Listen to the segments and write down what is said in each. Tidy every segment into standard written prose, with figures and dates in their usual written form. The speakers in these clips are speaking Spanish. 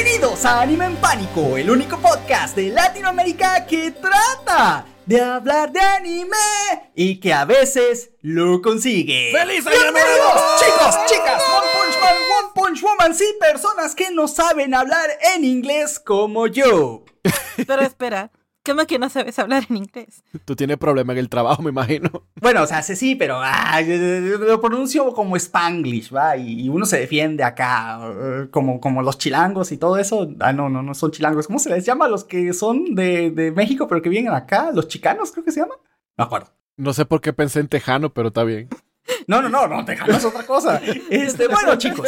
Bienvenidos a Anime en Pánico, el único podcast de Latinoamérica que trata de hablar de anime y que a veces lo consigue. ¡Feliz año nuevo! ¡Bienvenidos, chicos, chicas, One Punch Man, One Punch Woman, sí, personas que no saben hablar en inglés como yo! Pero espera, ¿cómo que no sabes hablar en inglés? Tú tienes problema en el trabajo, me imagino. Bueno, o sea, sí, pero lo pronuncio como Spanglish, ¿va? Y uno se defiende acá, como los chilangos y todo eso. No son chilangos. ¿Cómo se les llama a los que son de México, pero que vienen acá? ¿Los chicanos, creo que se llaman? No me acuerdo. No sé por qué pensé en tejano, pero está bien. No, tejano es otra cosa. Bueno, chicos.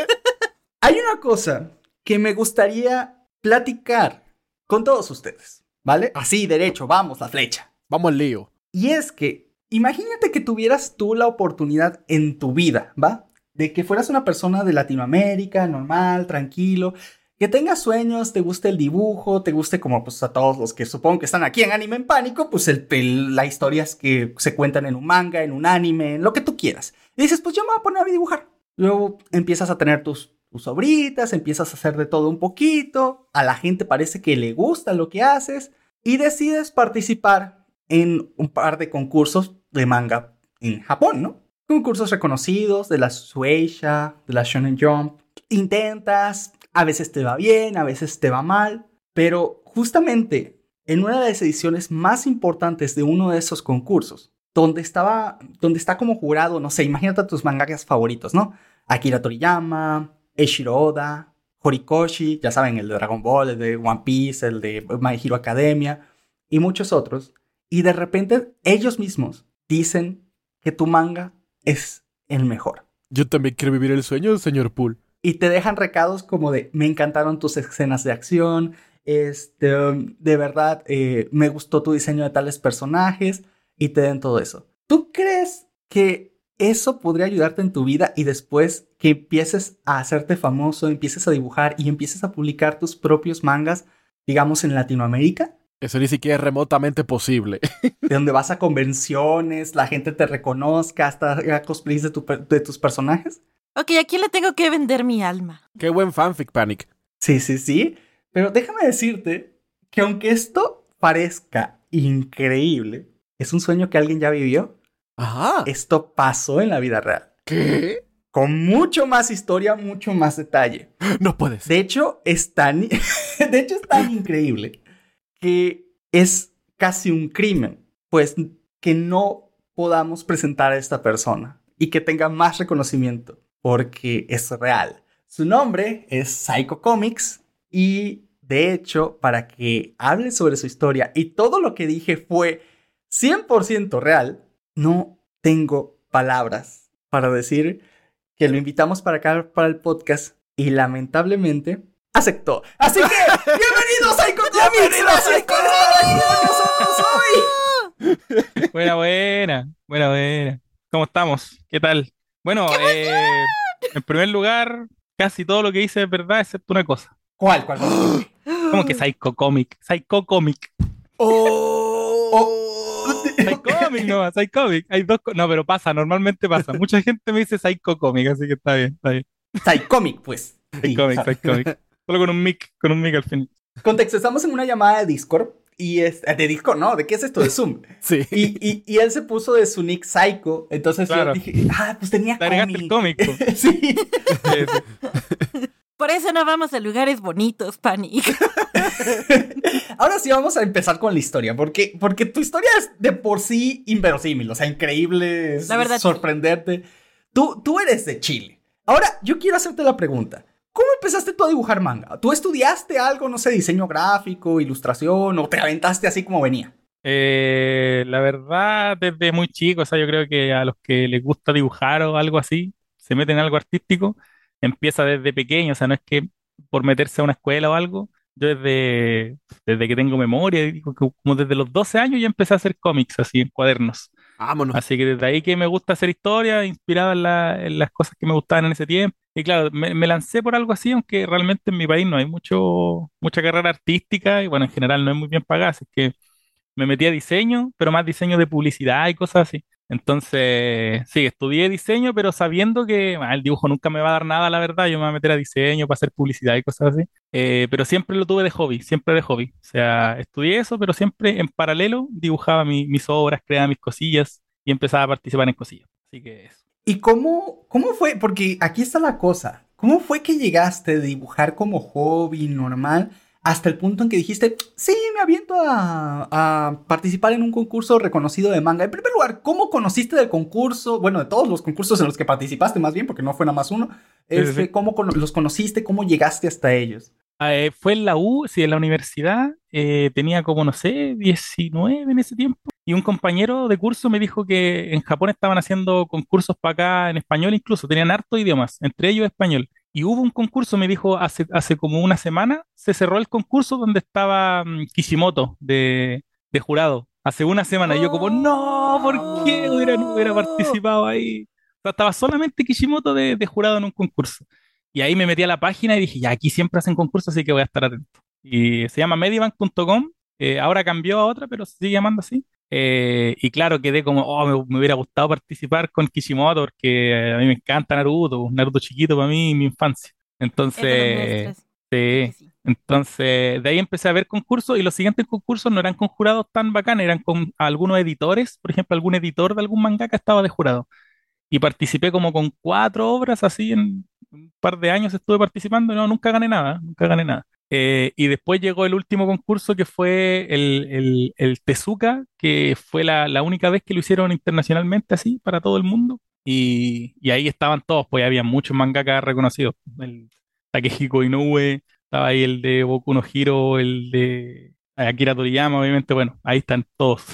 Hay una cosa que me gustaría platicar con todos ustedes, ¿vale? Así, derecho, vamos, la flecha. Vamos al lío. Y es que, imagínate que tuvieras tú la oportunidad en tu vida, ¿va? De que fueras una persona de Latinoamérica, normal, tranquilo, que tengas sueños, te guste el dibujo, te guste como pues a todos los que supongo que están aquí en Anime en Pánico, pues las historias que se cuentan en un manga, en un anime, en lo que tú quieras. Y dices, pues yo me voy a poner a dibujar. Luego empiezas a tener tus obritas, empiezas a hacer de todo un poquito, a la gente parece que le gusta lo que haces y decides participar en un par de concursos de manga en Japón, ¿no? Concursos reconocidos de la Shueisha, de la Shonen Jump. Intentas, a veces te va bien, a veces te va mal, pero justamente en una de las ediciones más importantes de uno de esos concursos, donde está como jurado, no sé, imagínate a tus mangakas favoritos, ¿no? Akira Toriyama, Eiichiro Oda, Horikoshi, ya saben, el de Dragon Ball, el de One Piece, el de My Hero Academia y muchos otros. Y de repente ellos mismos dicen que tu manga es el mejor. Yo también quiero vivir el sueño, señor Poole. Y te dejan recados como de, me encantaron tus escenas de acción, de verdad, me gustó tu diseño de tales personajes, y te den todo eso. ¿Tú crees que eso podría ayudarte en tu vida y después que empieces a hacerte famoso, empieces a dibujar y empieces a publicar tus propios mangas, digamos, en Latinoamérica? Eso ni siquiera es remotamente posible. De donde vas a convenciones, la gente te reconozca, hasta haga cosplays de tus personajes. Ok, ¿a quién le tengo que vender mi alma? Qué buen fanfic, Panic. Sí. Pero déjame decirte que aunque esto parezca increíble, es un sueño que alguien ya vivió. Ajá. Esto pasó en la vida real. ¿Qué? Con mucho más historia, mucho más detalle. No puede ser. De hecho, es tan increíble que es casi un crimen, pues, que no podamos presentar a esta persona y que tenga más reconocimiento, porque es real. Su nombre es Psycho Comics y, de hecho, para que hable sobre su historia y todo lo que dije fue 100% real, no tengo palabras para decir que lo invitamos para acá, para el podcast, y lamentablemente aceptó. Así que, ¡bienvenido Psycho Comics! ¡Bienvenido Psycho Comics! Buena. ¿Cómo estamos? ¿Qué tal? Bueno, en primer lugar, casi todo lo que hice es verdad, excepto una cosa. ¿Cuál? ¿Cómo que Psycho Comic? Psycho Comic. Psycho Comic. Hay dos no, pero normalmente pasa. Mucha gente me dice Psycho Comic, así que está bien. Psycho Comic, pues. Psycho Comic. Solo con un mic al final. Contexto, estamos en una llamada de Discord. Y de Discord, ¿no? ¿De qué es esto? De Zoom. Sí. Y él se puso de su nick Psycho. Entonces claro. Yo dije, pues tenía el cómic. Sí. Por eso no vamos a lugares bonitos, Panic. Ahora sí vamos a empezar con la historia, porque tu historia es de por sí inverosímil, o sea, increíble, La verdad, sorprenderte. Tú eres de Chile. Ahora, yo quiero hacerte la pregunta. ¿Cómo empezaste tú a dibujar manga? ¿Tú estudiaste algo, no sé, diseño gráfico, ilustración, o te aventaste así como venía? La verdad, desde muy chico, o sea, yo creo que a los que les gusta dibujar o algo así, se meten en algo artístico, empieza desde pequeño, o sea, no es que por meterse a una escuela o algo, yo desde que tengo memoria, digo que como desde los 12 años ya empecé a hacer cómics así en cuadernos. Vámonos. Así que desde ahí que me gusta hacer historia, inspirado en las cosas que me gustaban en ese tiempo. Y claro, me lancé por algo así, aunque realmente en mi país no hay mucha carrera artística y bueno, en general no es muy bien pagada, así que me metí a diseño, pero más diseño de publicidad y cosas así. Entonces, sí, estudié diseño, pero sabiendo que el dibujo nunca me va a dar nada, la verdad. Yo me voy a meter a diseño para hacer publicidad y cosas así. Pero siempre lo tuve de hobby, siempre de hobby. O sea, estudié eso, pero siempre en paralelo dibujaba mis obras, creaba mis cosillas y empezaba a participar en cosillas. Así que eso. ¿Y cómo fue? Porque aquí está la cosa. ¿Cómo fue que llegaste de dibujar como hobby normal hasta el punto en que dijiste, sí, me aviento a participar en un concurso reconocido de manga? En primer lugar, ¿cómo conociste del concurso? Bueno, de todos los concursos en los que participaste, más bien, porque no fue nada más uno. Sí, sí, sí. ¿Cómo los conociste? ¿Cómo llegaste hasta ellos? Fue en la U, sí, en la universidad, tenía como, no sé, 19 en ese tiempo, y un compañero de curso me dijo que en Japón estaban haciendo concursos para acá en español incluso, tenían hartos idiomas, entre ellos español. Y hubo un concurso, me dijo, hace como una semana, se cerró el concurso donde estaba Kishimoto de jurado, hace una semana, y yo como, no, ¿por qué no hubiera ¡Oh! participado ahí? O sea, estaba solamente Kishimoto de jurado en un concurso. Y ahí me metí a la página y dije, ya, aquí siempre hacen concursos, así que voy a estar atento. Y se llama medibank.com, ahora cambió a otra, pero se sigue llamando así. Y claro, quedé como, oh, me hubiera gustado participar con Kishimoto, porque a mí me encanta Naruto, Naruto chiquito para mí, mi infancia. Es de los Entonces, nuestros. Sí, sí, sí. sí. Entonces, de ahí empecé a ver concursos y los siguientes concursos no eran con jurados tan bacanes, eran con algunos editores, por ejemplo, algún editor de algún mangaka estaba de jurado y participé como con 4 obras así en un par de años estuve participando, no, nunca gané nada, nunca gané nada. Y después llegó el último concurso que fue el Tezuka, que fue la única vez que lo hicieron internacionalmente así para todo el mundo. Y ahí estaban todos, pues había muchos mangakas reconocidos. El Takehiko Inoue, estaba ahí el de Boku no Hero, el de Akira Toriyama, obviamente, bueno, ahí están todos.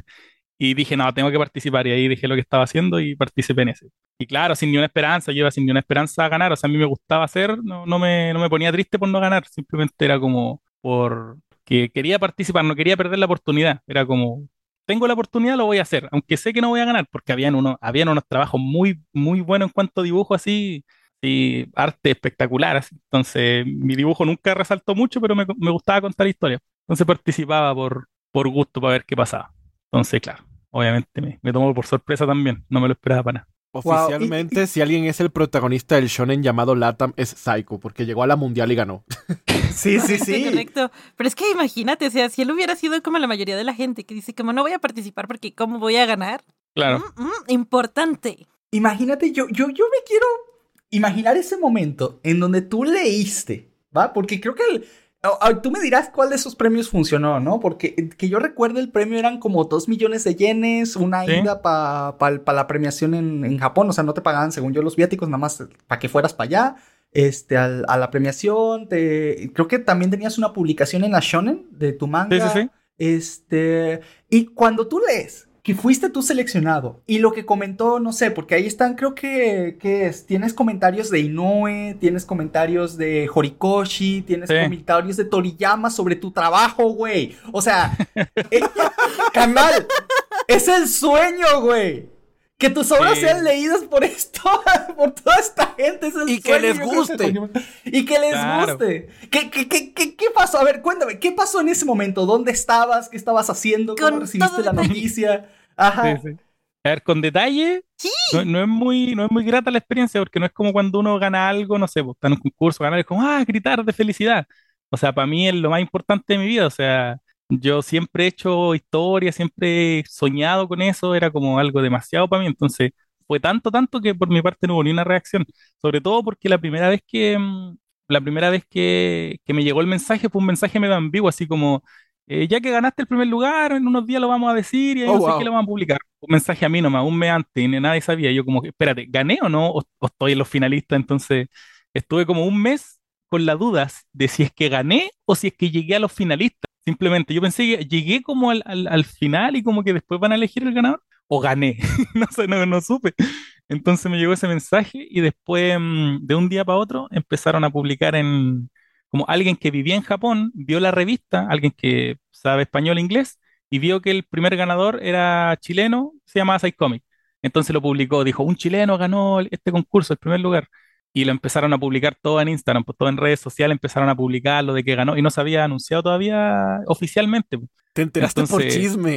Y dije, no, tengo que participar. Y ahí dejé lo que estaba haciendo y participé en ese. Y claro, sin ni una esperanza, yo iba sin ni una esperanza a ganar. O sea, a mí me gustaba hacer, no me ponía triste por no ganar. Simplemente era como por que quería participar, no quería perder la oportunidad. Era como, tengo la oportunidad, lo voy a hacer. Aunque sé que no voy a ganar, porque habían unos trabajos muy, muy buenos en cuanto a dibujo así. Y arte espectacular, así. Entonces, mi dibujo nunca resaltó mucho, pero me gustaba contar historias. Entonces participaba por gusto, para ver qué pasaba. Entonces, claro, obviamente me tomó por sorpresa también, no me lo esperaba para nada. Wow. Oficialmente, si alguien es el protagonista del shonen llamado Latam, es Saiko, porque llegó a la mundial y ganó. Sí, sí, Correcto, sí. correcto. Pero es que imagínate, o sea, si él hubiera sido como la mayoría de la gente que dice como no voy a participar porque ¿cómo voy a ganar? Claro, Importante. Imagínate, yo me quiero imaginar ese momento en donde tú leíste, ¿va? Porque creo que tú me dirás cuál de esos premios funcionó, ¿no? Porque que yo recuerdo el premio eran como 2 millones de yenes, una sí, ida para la premiación en Japón, o sea, no te pagaban según yo los viáticos, nada más para que fueras para allá, a la premiación, creo que también tenías una publicación en la Shonen de tu sí, sí, manga, sí. y cuando tú lees que fuiste tú seleccionado y lo que comentó, no sé, porque ahí están, creo que tienes comentarios de Inoue, tienes comentarios de Horikoshi, tienes Sí. comentarios de Toriyama sobre tu trabajo, güey. O sea, eh, canal, es el sueño, güey. Que tus obras Sí, sean leídas por esto, por toda esta gente, es el Y que sueño. les Yo creo que guste. y que les claro. guste. ¿Qué pasó? A ver, cuéntame, ¿qué pasó en ese momento? ¿Dónde estabas? ¿Qué estabas haciendo? ¿Cómo Con todo recibiste la detalle. noticia? Sí, Ajá. sí. A ver, con detalle, Sí. no es muy grata la experiencia, porque no es como cuando uno gana algo, no sé, pues, está en un concurso, ganar es como, gritar de felicidad. O sea, para mí es lo más importante de mi vida. O sea, yo siempre he hecho historia, siempre he soñado con eso, era como algo demasiado para mí. Entonces, fue tanto, tanto que por mi parte no hubo ni una reacción. Sobre todo porque la primera vez que me llegó el mensaje fue un mensaje medio ambiguo, así como ya que ganaste el primer lugar, en unos días lo vamos a decir y ahí Oh, no sé qué lo wow. vamos a publicar. Un mensaje a mí nomás, un mes antes, y nadie sabía. Yo como que, espérate, ¿gané o no? ¿O estoy en los finalistas? Entonces estuve como un mes con las dudas de si es que gané o si es que llegué a los finalistas. Simplemente yo pensé que llegué como al final y como que después van a elegir el ganador o gané. No sé, no supe. Entonces me llegó ese mensaje y después de un día para otro empezaron a publicar como alguien que vivía en Japón, vio la revista, alguien que sabe español e inglés, y vio que el primer ganador era chileno, se llamaba Comic. Entonces lo publicó, dijo, un chileno ganó este concurso, el primer lugar. Y lo empezaron a publicar todo en Instagram, pues todo en redes sociales, empezaron a publicar lo de que ganó, y no se había anunciado todavía oficialmente, pues. Te enteraste por Entonces, chisme.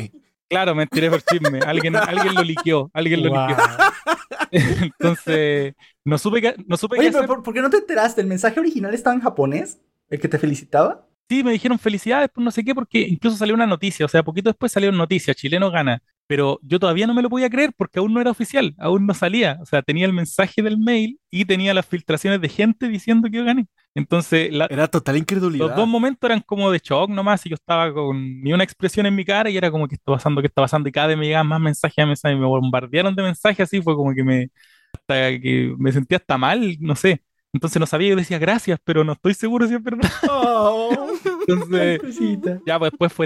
Claro, me enteré por chisme. Alguien lo liqueó, alguien lo liqueó. Wow. Entonces, no supe qué Oye, pero hacer. ¿por qué no te enteraste? ¿El mensaje original estaba en japonés? ¿El que te felicitaba? Sí, me dijeron felicidades, pues no sé qué, porque incluso salió una noticia, o sea, poquito después salió una noticia, chileno gana, pero yo todavía no me lo podía creer porque aún no era oficial, aún no salía, o sea, tenía el mensaje del mail y tenía las filtraciones de gente diciendo que yo gané. Entonces, Era total los dos incredulidad. momentos eran como de shock nomás y yo estaba con ni una expresión en mi cara y era como, ¿qué está pasando? ¿Qué está pasando? Y cada vez me llegaban más mensajes a mensajes, me bombardearon de mensajes así, fue como que me sentía hasta mal, no sé. Entonces no sabía, yo decía gracias, pero no estoy seguro si es verdad. Oh, ay, Entonces, cosita. ya pues después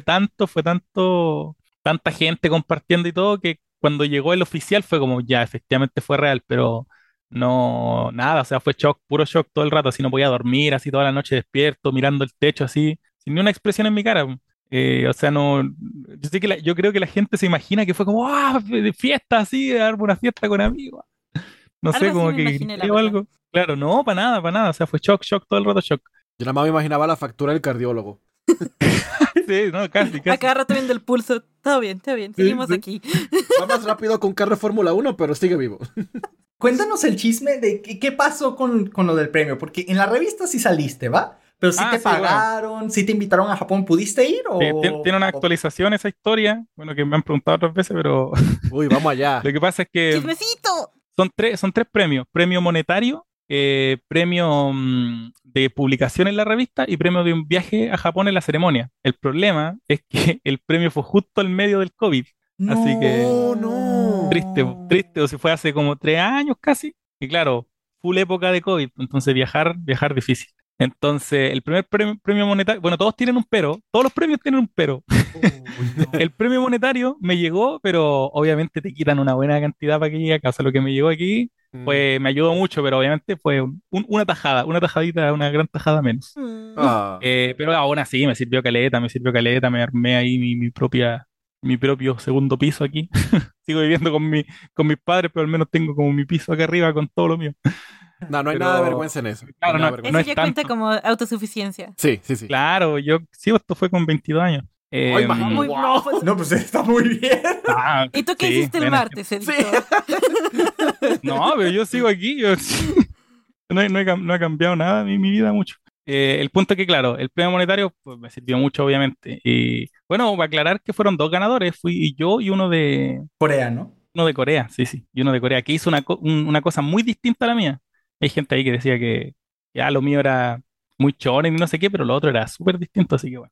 tanta gente compartiendo y todo, que cuando llegó el oficial fue como, ya, efectivamente fue real, pero no, nada, o sea, fue shock, puro shock todo el rato, así no podía dormir, así toda la noche despierto, mirando el techo, así, sin ni una expresión en mi cara. O sea, no, yo creo que la gente se imagina que fue como, de fiesta, así, de dar una fiesta con amigos. No Algo sé, así como me que imaginé, la grité o verdad. algo. Claro, no, para nada, o sea, fue shock, shock todo el rato, shock. Yo nada más me imaginaba la factura del cardiólogo. Sí, no, casi, A casi. cada rato viendo el pulso. Todo bien, Sí, seguimos sí. aquí. Va más rápido con carro de Fórmula 1, pero sigue vivo. Cuéntanos el chisme de qué pasó con lo del premio, porque en la revista sí saliste, ¿va? Pero sí te Sí, bueno. pagaron, sí te invitaron a Japón, ¿pudiste ir Tiene una o- actualización esa historia, bueno, que me han preguntado otras veces, pero Uy, vamos allá. lo que pasa es que ¡Chismecito! son tres premios: premio monetario, premio de publicación en la revista y premio de un viaje a Japón en la ceremonia. El problema es que el premio fue justo al medio del COVID, así que Oh, no. triste, o si fue hace como 3 años casi, y claro, full época de COVID, entonces viajar difícil. Entonces, el primer premio monetario, bueno, todos tienen un pero, todos los premios tienen un pero. Uy, no. El premio monetario me llegó, pero obviamente te quitan una buena cantidad para que llegue a casa. Lo que me llegó aquí Mm. me ayudó mucho, pero obviamente fue una tajada, una tajadita, una gran tajada menos. Mm. Ah, Pero aún así me sirvió caleta, me armé ahí mi propio segundo piso aquí. Sigo viviendo con mis padres, pero al menos tengo como mi piso acá arriba con todo lo mío. no, no hay nada de Pero vergüenza en eso. No hay claro, nada no, de no Eso vergüenza. es ya cuenta tanto. como autosuficiencia. Sí, sí, sí. Claro, sí, esto fue con 22 años. Ay, Muy, wow. no, pues- No, pues está muy bien. ¿Y tú qué sí, hiciste el bueno, martes, editor? no, pero yo sigo aquí. No ha cambiado nada mi vida mucho. El punto es que, claro, el premio monetario pues, me sirvió mucho, obviamente. Y bueno, para aclarar que fueron dos ganadores, fui yo y Corea, ¿no? uno de Corea, sí, sí, y uno de Corea, que hizo una cosa muy distinta a la mía. Hay gente ahí que decía que ya lo mío era muy chonen y no sé qué, pero lo otro era súper distinto, así que bueno.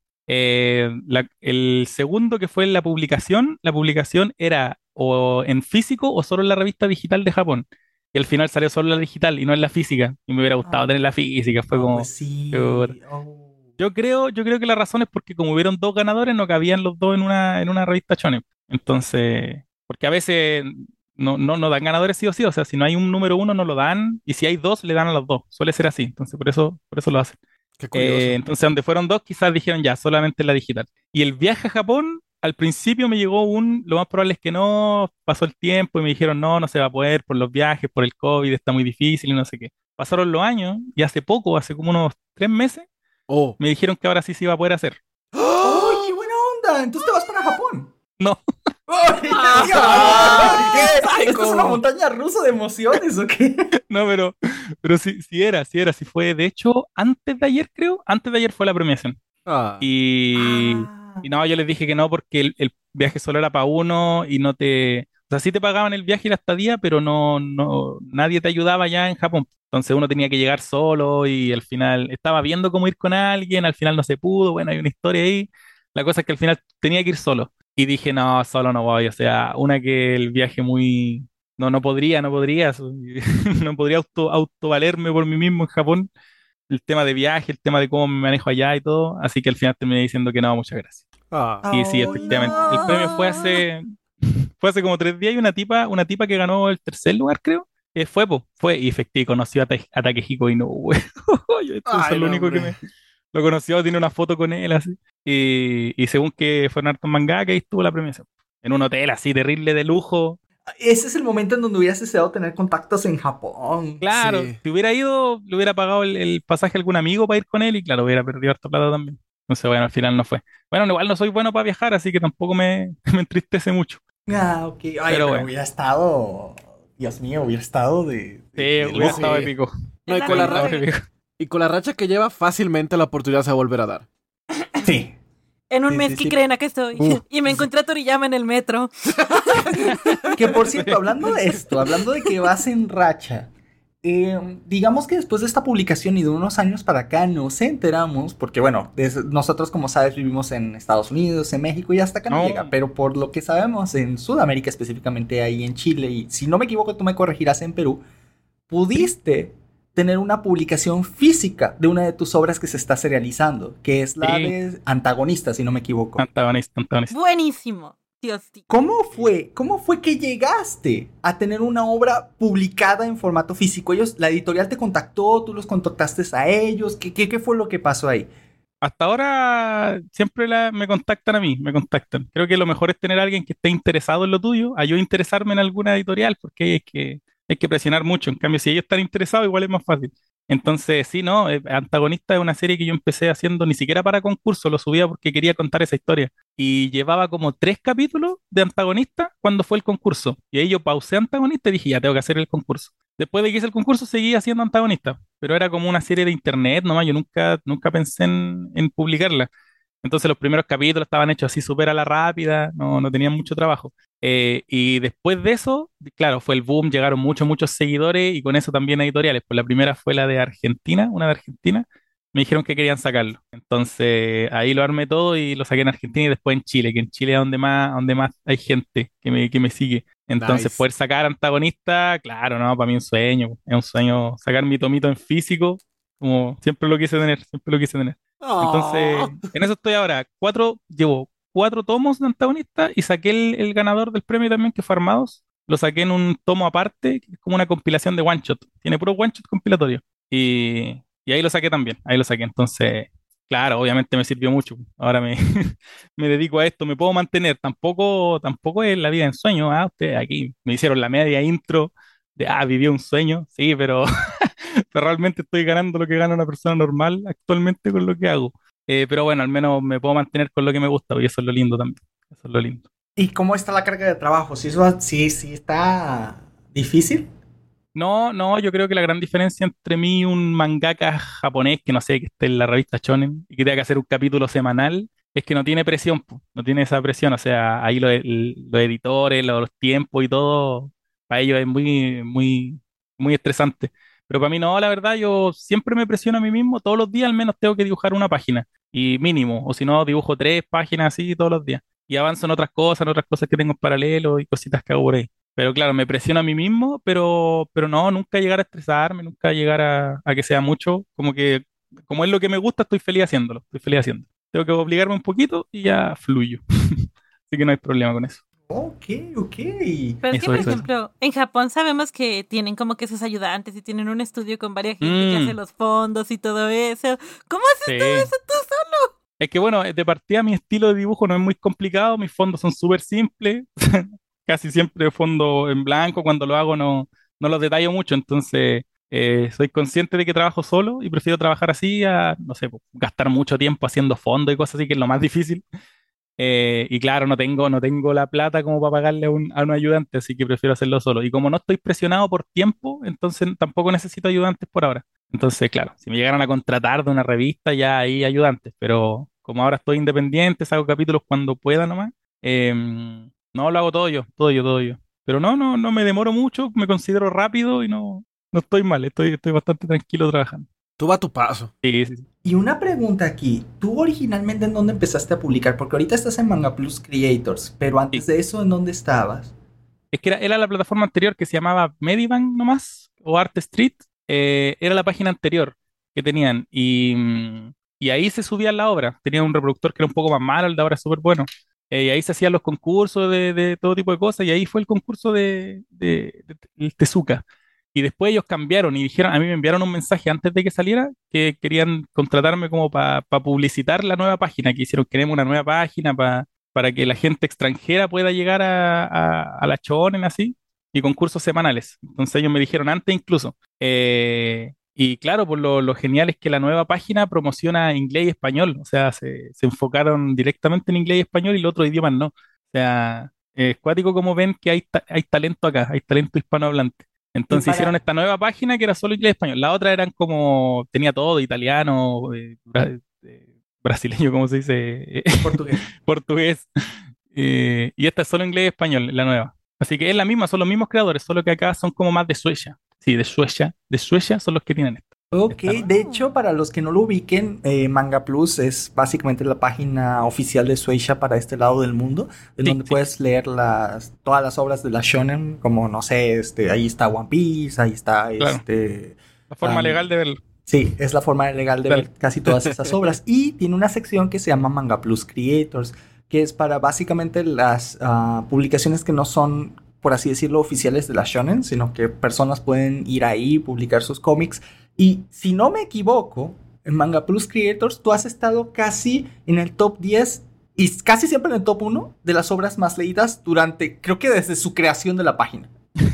El segundo que fue la publicación era o en físico o solo en la revista digital de Japón. Y al final salió solo la digital y no en la física. Y me hubiera gustado Ah, tener la física, fue no, pues como... chuta. sí. Oh. Yo creo que la razón es porque como hubieron dos ganadores, no cabían los dos en una revista shonen. Entonces, porque a veces no dan ganadores sí o sí, o sea, si no hay un número uno no lo dan, y si hay dos, le dan a los dos. Suele ser así, entonces por eso lo hacen. Qué curioso. Entonces, donde fueron dos, quizás dijeron ya, solamente la digital. Y el viaje a Japón, al principio me llegó lo más probable es que no, pasó el tiempo y me dijeron no se va a poder por los viajes, por el COVID, está muy difícil y no sé qué. Pasaron los años y hace poco, hace como unos 3 meses, Oh. me dijeron que ahora sí se iba a poder hacer. ¡Ay, qué buena onda! Entonces te vas para Japón. No, ¡Ay, Dios! ¿Qué? ¿Esto es una montaña rusa de emociones o qué? no, pero sí fue, de hecho, antes de ayer creo, antes de ayer fue la premiación. Ah. Y, Ah. y no, yo les dije que no porque el viaje solo era para uno y no te... O sea, sí te pagaban el viaje y la estadía, pero nadie te ayudaba ya en Japón. Entonces uno tenía que llegar solo y al final estaba viendo cómo ir con alguien, al final no se pudo, bueno, hay una historia ahí. La cosa es que al final tenía que ir solo. Y dije, no, solo no voy. O sea, una que el viaje muy... no podría, no podría autovalerme por mí mismo en Japón el tema de viaje, el tema de cómo me manejo allá y todo, así que al final terminé diciendo que no, muchas gracias. Ah. Y sí, ¡Ay, efectivamente. El premio fue no! hace como 3 días y una tipa que ganó el tercer lugar, creo. Fue y efectivamente conoció a Takehiko y no, güey. Eso es Ay, lo no, único que hombre. lo conoció, tiene una foto con él así. Y según que fueron hartos mangaka y estuvo la premiación. En un hotel así terrible de lujo. Ese es el momento en donde hubieras deseado tener contactos en Japón. Claro, Sí. si hubiera ido, le hubiera pagado el pasaje a algún amigo para ir con él y claro, hubiera perdido harta plata también. Entonces, bueno, al final no fue. Bueno, igual no soy bueno para viajar, así que tampoco me entristece mucho. Ah, ok. Ay, Pero pero bueno, hubiera estado. Dios mío, hubiera estado sí, de hubiera No, lujo. estado épico. no, Es y la con la, Hubiera misma estado ra- regla. épico. y con la racha que lleva, fácilmente la oportunidad se va a volver a dar. Sí, En un sí, mes sí, que sí. creen a que estoy. Uh, Y me Sí. encontré a Toriyama en el metro. Que por cierto, hablando de esto, hablando de que vas en racha, digamos que después de esta publicación y de unos años para acá nos enteramos, porque bueno, nosotros como sabes vivimos en Estados Unidos, en México y hasta acá no llega, No, pero por lo que sabemos en Sudamérica, específicamente ahí en Chile, y si no me equivoco tú me corregirás en Perú, sí, pudiste tener una publicación física de una de tus obras que se está serializando, que es la sí, de Antagonista, si no me equivoco. antagonista, antagonista. Buenísimo. Dios mío. Cómo fue que llegaste a tener una obra publicada en formato físico? La editorial te contactó, tú los contactaste a ellos, ¿qué fue lo que pasó ahí? Hasta ahora siempre me contactan a mí, me contactan. Creo que lo mejor es tener a alguien que esté interesado en lo tuyo, a yo interesarme en alguna editorial, porque hay que presionar mucho. En cambio, si ellos están interesados, igual es más fácil. Entonces, sí, no, Antagonista es una serie que yo empecé haciendo ni siquiera para concurso, lo subía porque quería contar esa historia. Y llevaba como 3 capítulos de Antagonista cuando fue el concurso. Y ahí yo pausé Antagonista y dije, ya tengo que hacer el concurso. Después de que hice el concurso, seguí haciendo Antagonista, pero era como una serie de internet nomás, yo nunca pensé en publicarla. Entonces los primeros capítulos estaban hechos así súper a la rápida, no tenían mucho trabajo. Y después de eso, claro, fue el boom, llegaron muchos seguidores y con eso también editoriales. Pues la primera fue la de Argentina, una de Argentina, me dijeron que querían sacarlo. Entonces ahí lo armé todo y lo saqué en Argentina y después en Chile, que en Chile es donde más hay gente que me sigue. Entonces, nice. poder sacar antagonista, claro, no, para mí es un sueño sacar mi tomito en físico, como siempre lo quise tener, siempre lo quise tener. Entonces, Oh. en eso estoy ahora. Llevo 4 tomos de antagonista y saqué el ganador del premio también, que fue Armados. Lo saqué en un tomo aparte, que es como una compilación de one shot. Tiene puro one shot compilatorio. Y ahí lo saqué también, ahí lo saqué. Entonces, claro, obviamente me sirvió mucho. Ahora me dedico a esto, me puedo mantener. Tampoco es la vida en sueño. Ustedes aquí me hicieron la media intro de, viví un sueño. Sí, pero, pero realmente estoy ganando lo que gana una persona normal actualmente con lo que hago. Pero bueno, al menos me puedo mantener con lo que me gusta y eso es lo lindo también. Eso es lo lindo. ¿Y cómo está la carga de trabajo? ¿Sí está difícil? No, no, yo creo que la gran diferencia entre mí y un mangaka japonés que no sé, que esté en la revista Shonen y que tenga que hacer un capítulo semanal, es que no tiene presión, po. No tiene esa presión. O sea, ahí los editores, los tiempos y todo, para ellos es muy estresante. Pero para mí no, la verdad, yo siempre me presiono a mí mismo, todos los días al menos tengo que dibujar una página, y mínimo, o si no, dibujo 3 páginas así todos los días. Y avanzo en otras cosas que tengo en paralelo y cositas que hago por ahí. Pero claro, me presiono a mí mismo, pero no, nunca llegar a estresarme, nunca llegar a que sea mucho. Como es lo que me gusta, estoy feliz haciéndolo, estoy feliz haciendo. Tengo que obligarme un poquito y ya fluyo. Así que no hay problema con eso. Ok, ok. Pero es que, Eso, por eso, eso. ejemplo, en Japón sabemos que tienen como que sus ayudantes y tienen un estudio con varias gente que hace Mm, los fondos y todo eso. ¿Cómo haces todo sí. eso tú solo? Es que bueno, de partida mi estilo de dibujo no es muy complicado, mis fondos son súper simples, casi siempre fondo en blanco, cuando lo hago no los detallo mucho, entonces soy consciente de que trabajo solo y prefiero trabajar así a, no sé, po, gastar mucho tiempo haciendo fondos y cosas así, que es lo más difícil. Y claro, no tengo la plata como para pagarle a un ayudante, así que prefiero hacerlo solo. Y como no estoy presionado por tiempo, entonces tampoco necesito ayudantes por ahora. Entonces, claro, si me llegaran a contratar de una revista, ya hay ayudantes, pero como ahora estoy independiente, saco capítulos cuando pueda nomás, no lo hago todo yo, todo yo, todo yo. Pero no me demoro mucho, me considero rápido y no estoy mal, estoy bastante tranquilo trabajando. Tú va a tu paso. Sí, sí, sí. Y una pregunta aquí, ¿tú originalmente en dónde empezaste a publicar? Porque ahorita estás en Manga Plus Creators, pero Sí. antes de eso, ¿en dónde estabas? Es que era la plataforma anterior que se llamaba Medivan nomás, o Art Street, era la página anterior que tenían, y ahí se subía la obra. Tenía un reproductor que era un poco más malo, el de ahora es súper bueno. Y ahí se hacían los concursos de todo tipo de cosas, y ahí fue el concurso de el Tezuka. Y después ellos cambiaron y dijeron, a mí me enviaron un mensaje antes de que saliera que querían contratarme como para publicitar la nueva página, que hicieron, queremos una nueva página para que la gente extranjera pueda llegar a la Shonen así, y concursos semanales. Entonces ellos me dijeron antes incluso. Y claro, por lo genial es que la nueva página promociona inglés y español, o sea, se enfocaron directamente en inglés y español y los otros idiomas no. O sea, es cuático como ven que hay talento acá, hay talento hispanohablante. Y Entonces hicieron para esta nueva página que era solo inglés y español. La otra eran como, tenía todo, italiano, brasileño, ¿cómo se dice? portugués. Portugués. Y esta es solo inglés y español, la nueva. Así que es la misma, son los mismos creadores, solo que acá son como más de Suecia. Sí, de Suecia. De Suecia son los que tienen esto. Ok, Esta nueva. de hecho, para los que no lo ubiquen, Manga Plus es básicamente la página oficial de Shueisha para este lado del mundo, en Sí, donde sí, puedes leer todas las obras de la shonen, como no sé, ahí está One Piece, ahí está claro. La forma um, legal de verlo. sí, es la forma legal de Claro. ver casi todas esas obras. Y tiene una sección que se llama Manga Plus Creators, que es para básicamente las publicaciones que no son, por así decirlo, oficiales de la shonen, sino que personas pueden ir ahí y publicar sus cómics. Y si no me equivoco, en Manga Plus Creators tú has estado casi en el top 10 y casi siempre en el top 1 de las obras más leídas durante, creo que desde su creación de la página.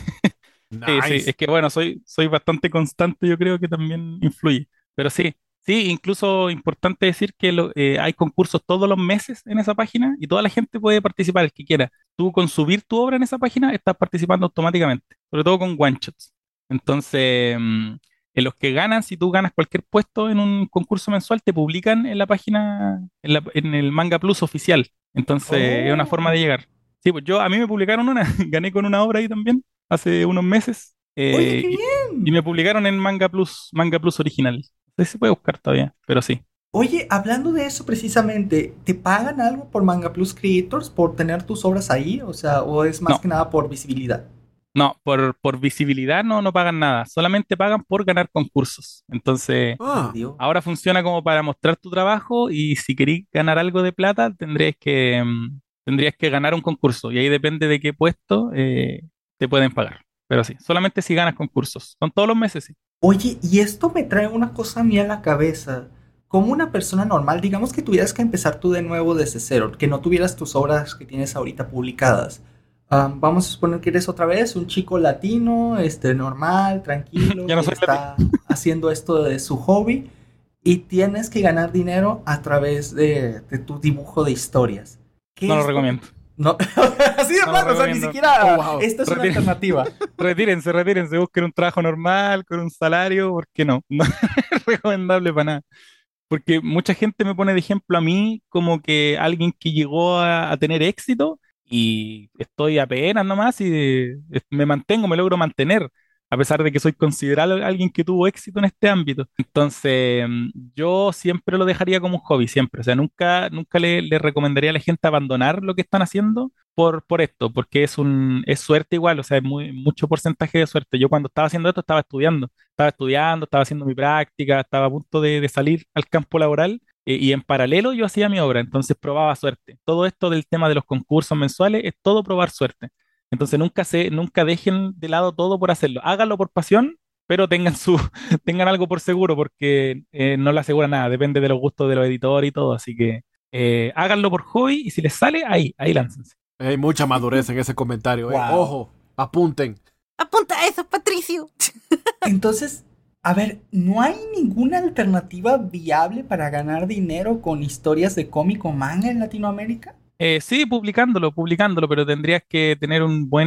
Sí, sí, Nice. es que bueno, soy bastante constante, yo creo que también influye. Pero sí, sí, incluso importante decir que hay concursos todos los meses en esa página y toda la gente puede participar, el que quiera. Tú con subir tu obra en esa página estás participando automáticamente, sobre todo con one shots. Entonces, en los que ganan, si tú ganas cualquier puesto en un concurso mensual, te publican en la página, en el Manga Plus oficial. Entonces, es una forma Oh. de llegar. Sí, pues a mí me publicaron una, gané con una obra ahí también hace unos meses. Oye, qué Y bien. me publicaron en Manga Plus original. No sé si se puede buscar todavía, pero sí. Oye, hablando de eso precisamente, ¿te pagan algo por Manga Plus Creators por tener tus obras ahí? O sea, ¿o es más No, que nada por visibilidad? no, por visibilidad no pagan nada, solamente pagan por ganar concursos. Entonces, Ay, Ah, Dios. ahora funciona como para mostrar tu trabajo y si queréis ganar algo de plata, tendrías que ganar un concurso y ahí depende de qué puesto te pueden pagar. Pero sí, solamente si ganas concursos. Son todos los meses, sí. Oye, y esto me trae una cosa a mí a la cabeza. Como una persona normal, digamos que tuvieras que empezar tú de nuevo desde cero, que no tuvieras tus obras que tienes ahorita publicadas. Vamos a suponer que eres otra vez un chico latino, normal, tranquilo, Ya no que soy latino. está haciendo esto de su hobby y tienes que ganar dinero a través de tu dibujo de historias. ¿Qué No lo es lo que... recomiendo. No, así de No lo plano, o sea, ni recomiendo. oh, siquiera wow. esta es una Retiro. alternativa. Retírense, busquen un trabajo normal, con un salario, porque no, no es recomendable para nada. Porque mucha gente me pone de ejemplo a mí como que alguien que llegó a tener éxito y estoy apenas nomás y me mantengo, me logro mantener, a pesar de que soy considerado alguien que tuvo éxito en este ámbito. Entonces, yo siempre lo dejaría como un hobby, siempre. O sea, nunca le recomendaría a la gente abandonar lo que están haciendo por esto, porque es suerte igual, o sea, es mucho porcentaje de suerte. Yo cuando estaba haciendo esto estaba estudiando, estaba haciendo mi práctica, estaba a punto de salir al campo laboral y en paralelo yo hacía mi obra, entonces probaba suerte. Todo esto del tema de los concursos mensuales es todo probar suerte. Entonces nunca dejen de lado todo por hacerlo. Háganlo por pasión, pero tengan algo por seguro, porque no le asegura nada, depende de los gustos de los editores y todo, así que háganlo por hobby y si les sale, ahí láncense. Hay mucha madurez en ese comentario, eh. Wow. Ojo, apunten. Apunta a eso, Patricio. Entonces, a ver, ¿no hay ninguna alternativa viable para ganar dinero con historias de cómic o manga en Latinoamérica? Sí, publicándolo, pero tendrías que tener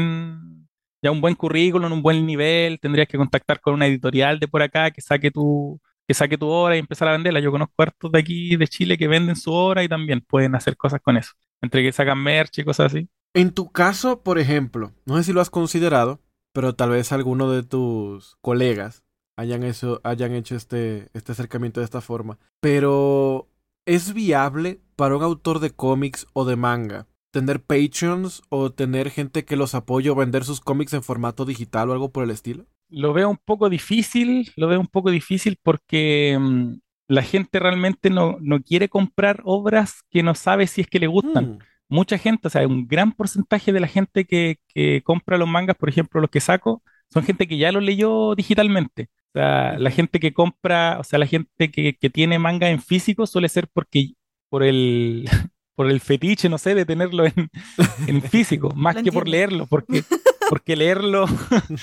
un buen currículum, un buen nivel, tendrías que contactar con una editorial de por acá que saque tu obra y empezar a venderla. Yo conozco hartos de aquí de Chile que venden su obra y también pueden hacer cosas con eso, entre que sacan merch y cosas así. En tu caso, por ejemplo, no sé si lo has considerado, pero tal vez alguno de tus colegas hayan hecho este acercamiento de esta forma. Pero, ¿es viable para un autor de cómics o de manga tener Patreons o tener gente que los apoye o vender sus cómics en formato digital o algo por el estilo? Lo veo un poco difícil porque la gente realmente no quiere comprar obras que no sabe si es que le gustan. Hmm. Mucha gente, o sea, un gran porcentaje de la gente que compra los mangas, por ejemplo, los que saco, son gente que ya los leyó digitalmente. O sea, la Ujú. gente que compra, o sea, la gente que tiene manga en físico suele ser por el, por el fetiche, no sé, de tenerlo en físico, más Lo que por entiendo. leerlo, porque leerlo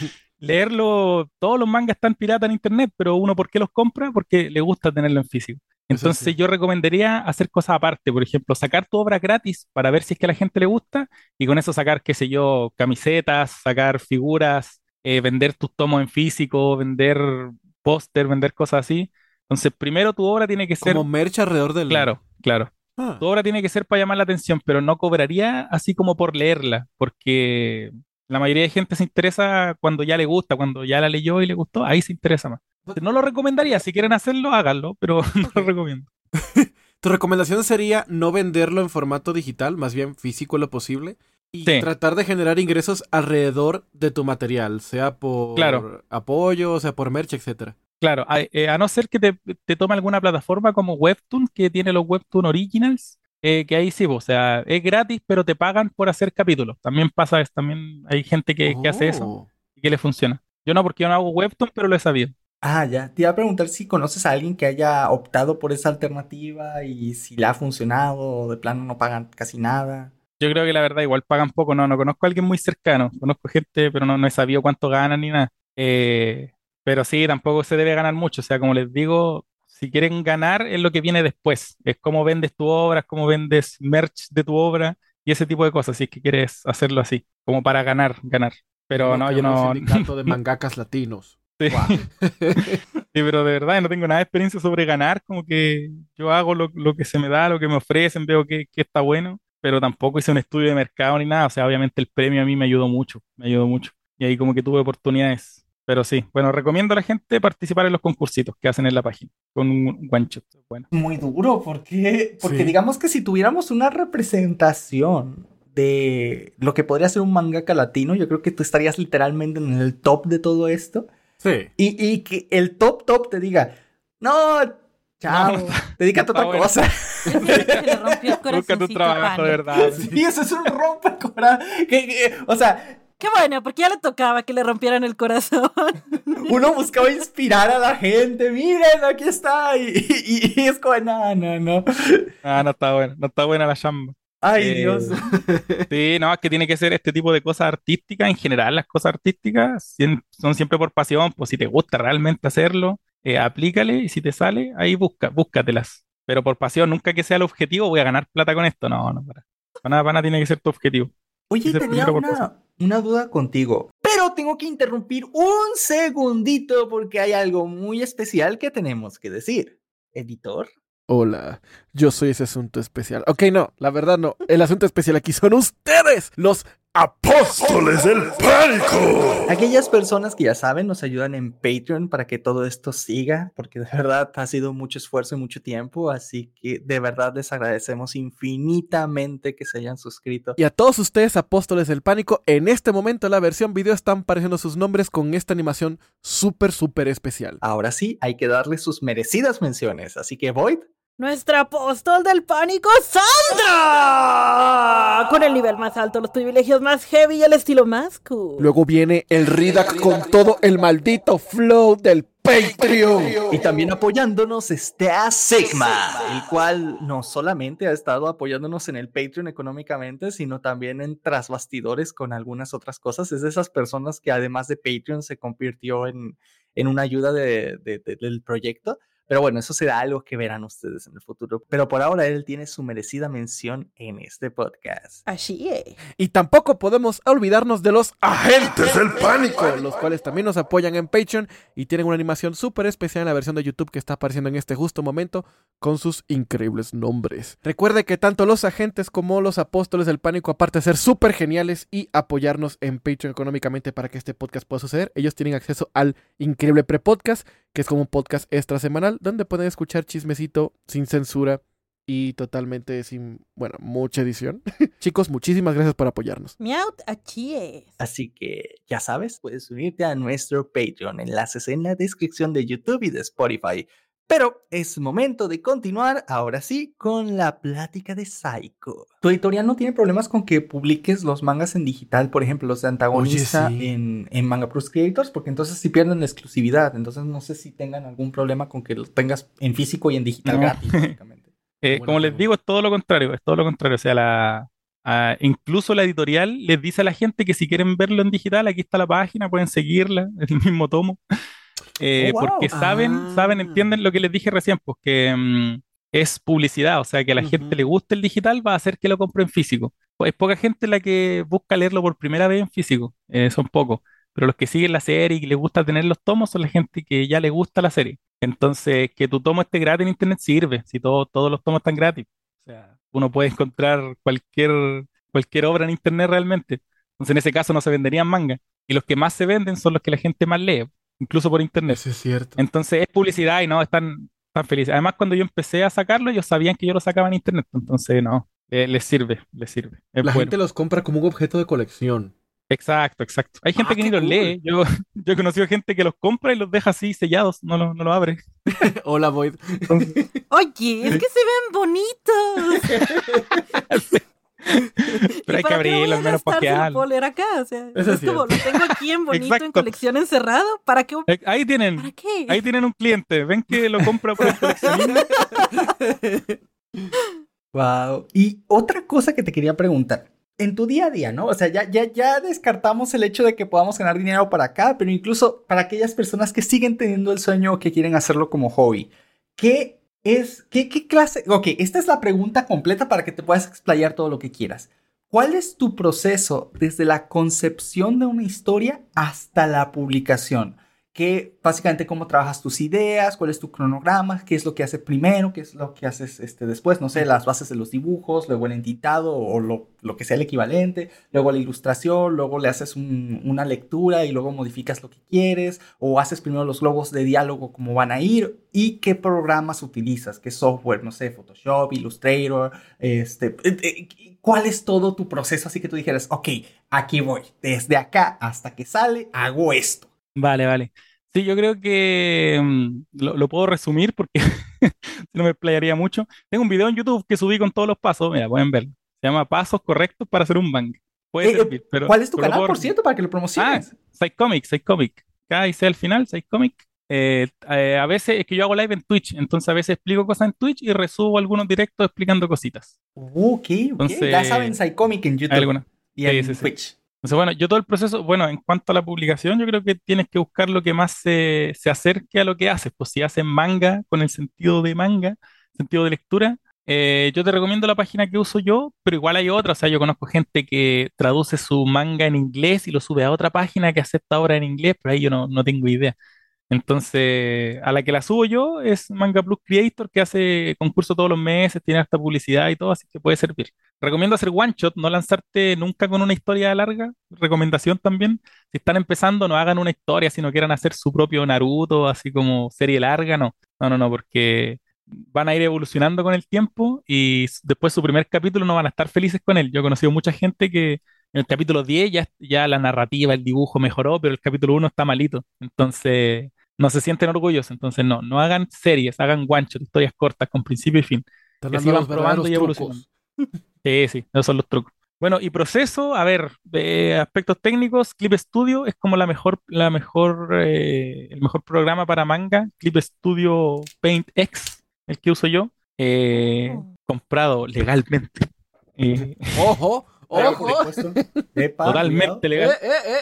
leerlo, todos los mangas están pirata en internet, pero uno, ¿por qué los compra? Porque le gusta tenerlo en físico. Eso Entonces sí. yo recomendaría hacer cosas aparte, por ejemplo, sacar tu obra gratis para ver si es que a la gente le gusta y con eso sacar, qué sé yo, camisetas, sacar figuras, vender tus tomos en físico, vender póster, vender cosas así. Entonces, primero tu obra tiene que ser, Como merch alrededor del... claro, claro. Ah, Tu obra tiene que ser para llamar la atención, pero no cobraría así como por leerla, porque la mayoría de gente se interesa cuando ya le gusta, cuando ya la leyó y le gustó, ahí se interesa más. No lo recomendaría, si quieren hacerlo, háganlo, pero no ok. lo recomiendo. Tu recomendación sería no venderlo en formato digital, más bien físico lo posible, y Sí, tratar de generar ingresos alrededor de tu material, sea claro, por apoyo, sea por merch, etcétera. claro. A no ser que te tome alguna plataforma como Webtoon, que tiene los Webtoon Originals, que ahí sí, o sea, es gratis, pero te pagan por hacer capítulos. También pasa, también hay gente que hace eso Oh. y que le funciona. Yo no, porque yo no hago Webtoon, pero lo he sabido. Ah, ya. Te iba a preguntar si conoces a alguien que haya optado por esa alternativa y si le ha funcionado o de plano no pagan casi nada. Yo creo que la verdad igual pagan poco, no conozco a alguien muy cercano, conozco gente, pero no he sabido cuánto ganan ni nada. Pero sí, tampoco se debe ganar mucho, o sea, como les digo, si quieren ganar es lo que viene después, es cómo vendes tu obra, es cómo vendes merch de tu obra y ese tipo de cosas, si es que quieres hacerlo así, como para ganar, ganar. Es Pero lo no, que yo habla el no, sindicato de mangakas latinos. sí, Wow. sí, pero de verdad no tengo nada de experiencia sobre ganar, como que yo hago lo que se me da, lo que me ofrecen, veo que está bueno, pero tampoco hice un estudio de mercado ni nada, o sea, obviamente el premio a mí me ayudó mucho, me ayudó mucho, y ahí como que tuve oportunidades, pero sí, bueno, recomiendo a la gente participar en los concursitos que hacen en la página, con un one shot, bueno. Muy duro, porque Sí. digamos que si tuviéramos una representación de lo que podría ser un mangaka latino, yo creo que tú estarías literalmente en el top de todo esto. Sí. Y que el top te diga, no, No, no chao, está, no dedícate a está otra bueno. cosa. Yo siento que se le rompió el Busca tu corazoncito a trabajo, de Pano. verdad. Sí, eso es un rompecorazón. O sea, Qué bueno, porque ya le tocaba que le rompieran el corazón. uno buscaba inspirar a la gente. Miren, aquí está. Y es como, no, no, no. Ah, no está bueno, no está buena la chamba. Ay, Dios. Eh, Sí, no, es que tiene que ser este tipo de cosas artísticas. En general, las cosas artísticas son siempre por pasión. Pues si te gusta realmente hacerlo, aplícale y si te sale, ahí búscatelas. Pero por pasión, nunca que sea el objetivo, voy a ganar plata con esto. No, no, para nada tiene que ser tu objetivo. Tiene que Oye, ser tenía primero por pasión. una duda contigo, pero tengo que interrumpir un segundito porque hay algo muy especial que tenemos que decir. Editor. Hola, yo soy ese asunto especial. Ok, no, la verdad no. El asunto especial aquí son ustedes, los apóstoles del pánico. Aquellas personas que ya saben nos ayudan en Patreon para que todo esto siga, porque de verdad ha sido mucho esfuerzo y mucho tiempo, así que de verdad les agradecemos infinitamente que se hayan suscrito. Y a todos ustedes, apóstoles del pánico, en este momento en la versión video están apareciendo sus nombres con esta animación súper especial. Ahora sí, hay que darle sus merecidas menciones, así que Void. Nuestra apóstol del pánico, Sandra. Con el nivel más alto, los privilegios más heavy y el estilo más cool. Luego viene el Ridak con todo el maldito flow del Patreon. Y también apoyándonos está Sigma, el cual no solamente ha estado apoyándonos en el Patreon económicamente, sino también en tras bastidores con algunas otras cosas. Es de esas personas que además de Patreon se convirtió en una ayuda del proyecto. Pero bueno, eso será algo que verán ustedes en el futuro. Pero por ahora él tiene su merecida mención en este podcast. Así es. Y tampoco podemos olvidarnos de los agentes del pánico, los cuales también nos apoyan en Patreon y tienen una animación súper especial en la versión de YouTube que está apareciendo en este justo momento con sus increíbles nombres. Recuerde que tanto los agentes como los apóstoles del pánico, aparte de ser súper geniales y apoyarnos en Patreon económicamente para que este podcast pueda suceder, ellos tienen acceso al increíble pre-podcast, que es como un podcast extra semanal donde pueden escuchar chismecito sin censura y totalmente sin, bueno, mucha edición. Chicos, muchísimas gracias por apoyarnos. Miaut, así es. Así que ya sabes, puedes unirte a nuestro Patreon, enlaces en la descripción de YouTube y de Spotify. Pero es momento de continuar, ahora sí, con la plática de Psycho. ¿Tu editorial no tiene problemas con que publiques los mangas en digital, por ejemplo, los de antagonista Oye, sí. en Manga Plus Creators? Porque entonces sí pierden la exclusividad. Entonces no sé si tengan algún problema con que los tengas en físico y en digital No. gratis, básicamente. Buena Como les pregunta. digo, es todo lo contrario, es todo lo contrario. O sea, Incluso la editorial les dice a la gente que si quieren verlo en digital, aquí está la página, pueden seguirla, el mismo tomo. Oh, Porque wow. Ah. entienden lo que les dije recién, pues que es publicidad, o sea, que a la gente le Ujú. guste el digital va a hacer que lo compre en físico. Pues es poca gente la que busca leerlo por primera vez en físico, son pocos, pero los que siguen la serie y que les gusta tener los tomos son la gente que ya le gusta la serie. Entonces, que tu tomo esté gratis en internet sirve, si todos los tomos están gratis. O sea, uno puede encontrar cualquier obra en internet realmente. Entonces, en ese caso no se venderían manga. Y los que más se venden son los que la gente más lee, incluso por internet. Eso es cierto. Entonces es publicidad y no, están felices. Además, cuando yo empecé a sacarlo, ellos sabían que yo lo sacaba en internet, entonces no, les sirve, les sirve. Es La bueno. gente los compra como un objeto de colección. Exacto, exacto. Hay gente Ah, que ni qué los cool. lee. Yo he conocido gente que los compra y los deja así sellados, no lo abre. Hola, Void. Entonces, Oye, es sí. que se ven bonitos. ¿Y Pero hay que para qué lo voy abrirlo a al menos para gastar si lo ojearlo. puedo leer acá? O sea, Eso es es como, cierto. lo tengo aquí en bonito, en Exacto. colección encerrado. ¿Para qué? Ahí ¿Para tienen, ahí qué? tienen un cliente. Ven que lo compra por el coleccionismo. Wow. Y otra cosa que te quería preguntar. En tu día a día, ¿no? O sea, ya descartamos el hecho de que podamos ganar dinero para acá, pero incluso para aquellas personas que siguen teniendo el sueño o que quieren hacerlo como hobby. ¿Qué clase? Ok, esta es la pregunta completa para que te puedas explayar todo lo que quieras. ¿Cuál es tu proceso desde la concepción de una historia hasta la publicación? ¿Qué, básicamente, cómo trabajas tus ideas? ¿Cuál es tu cronograma? ¿Qué es lo que haces primero? ¿Qué es lo que haces después? No sé, las bases de los dibujos, luego el entintado o lo que sea el equivalente, luego la ilustración, luego le haces una lectura y luego modificas lo que quieres, o haces primero los globos de diálogo, cómo van a ir, y qué programas utilizas, qué software, no sé, Photoshop, Illustrator, ¿cuál es todo tu proceso? Así que tú dijeras, ok, aquí voy, desde acá hasta que sale, hago esto. Vale, vale. Sí, yo creo que lo puedo resumir porque si no me explayaría mucho. Tengo un video en YouTube que subí con todos los pasos. Mira, pueden verlo. Se llama Pasos correctos para hacer un bang. Puede servir, ¿Cuál es tu pero lo canal, puedo por resumir. cierto, para que lo Ah, promociones? Psychomic. Acá dice al final, Psychomic. A veces es que yo hago live en Twitch, entonces a veces explico cosas en Twitch y resubo algunos directos explicando cositas. Ok, ok. Ya saben, Entonces, Psycomic en hay YouTube algunas. y Sí, sí, en sí. Twitch. Entonces, bueno, yo todo el proceso, bueno, en cuanto a la publicación, yo creo que tienes que buscar lo que más se acerque a lo que haces. Pues si haces manga con el sentido de manga, sentido de lectura, yo te recomiendo la página que uso yo, pero igual hay otra. O sea, yo conozco gente que traduce su manga en inglés y lo sube a otra página que acepta obra en inglés, pero ahí yo no tengo idea. Entonces, a la que la subo yo es Manga Plus Creator, que hace concurso todos los meses, tiene harta publicidad y todo, así que puede servir. Recomiendo hacer one shot, no lanzarte nunca con una historia larga. Recomendación también. Si están empezando, no hagan una historia, si no quieran hacer su propio Naruto, así como serie larga, no. No, porque van a ir evolucionando con el tiempo y después su primer capítulo no van a estar felices con él. Yo he conocido mucha gente que en el capítulo 10 ya la narrativa, el dibujo mejoró, pero el capítulo 1 está malito. Entonces no se sienten orgullosos. Entonces, no hagan series, hagan one shot, historias cortas con principio y fin. Están Y así dando van los probando verdaderos y evolucionando. trucos. Sí, esos son los trucos. Bueno, y proceso, a ver, aspectos técnicos, Clip Studio es como el mejor programa para manga. Clip Studio Paint X, el que uso yo, Oh. comprado legalmente. Eh, ¡Ojo! Paga por ¡Ojo! impuesto. Epa, cuidado. totalmente legal.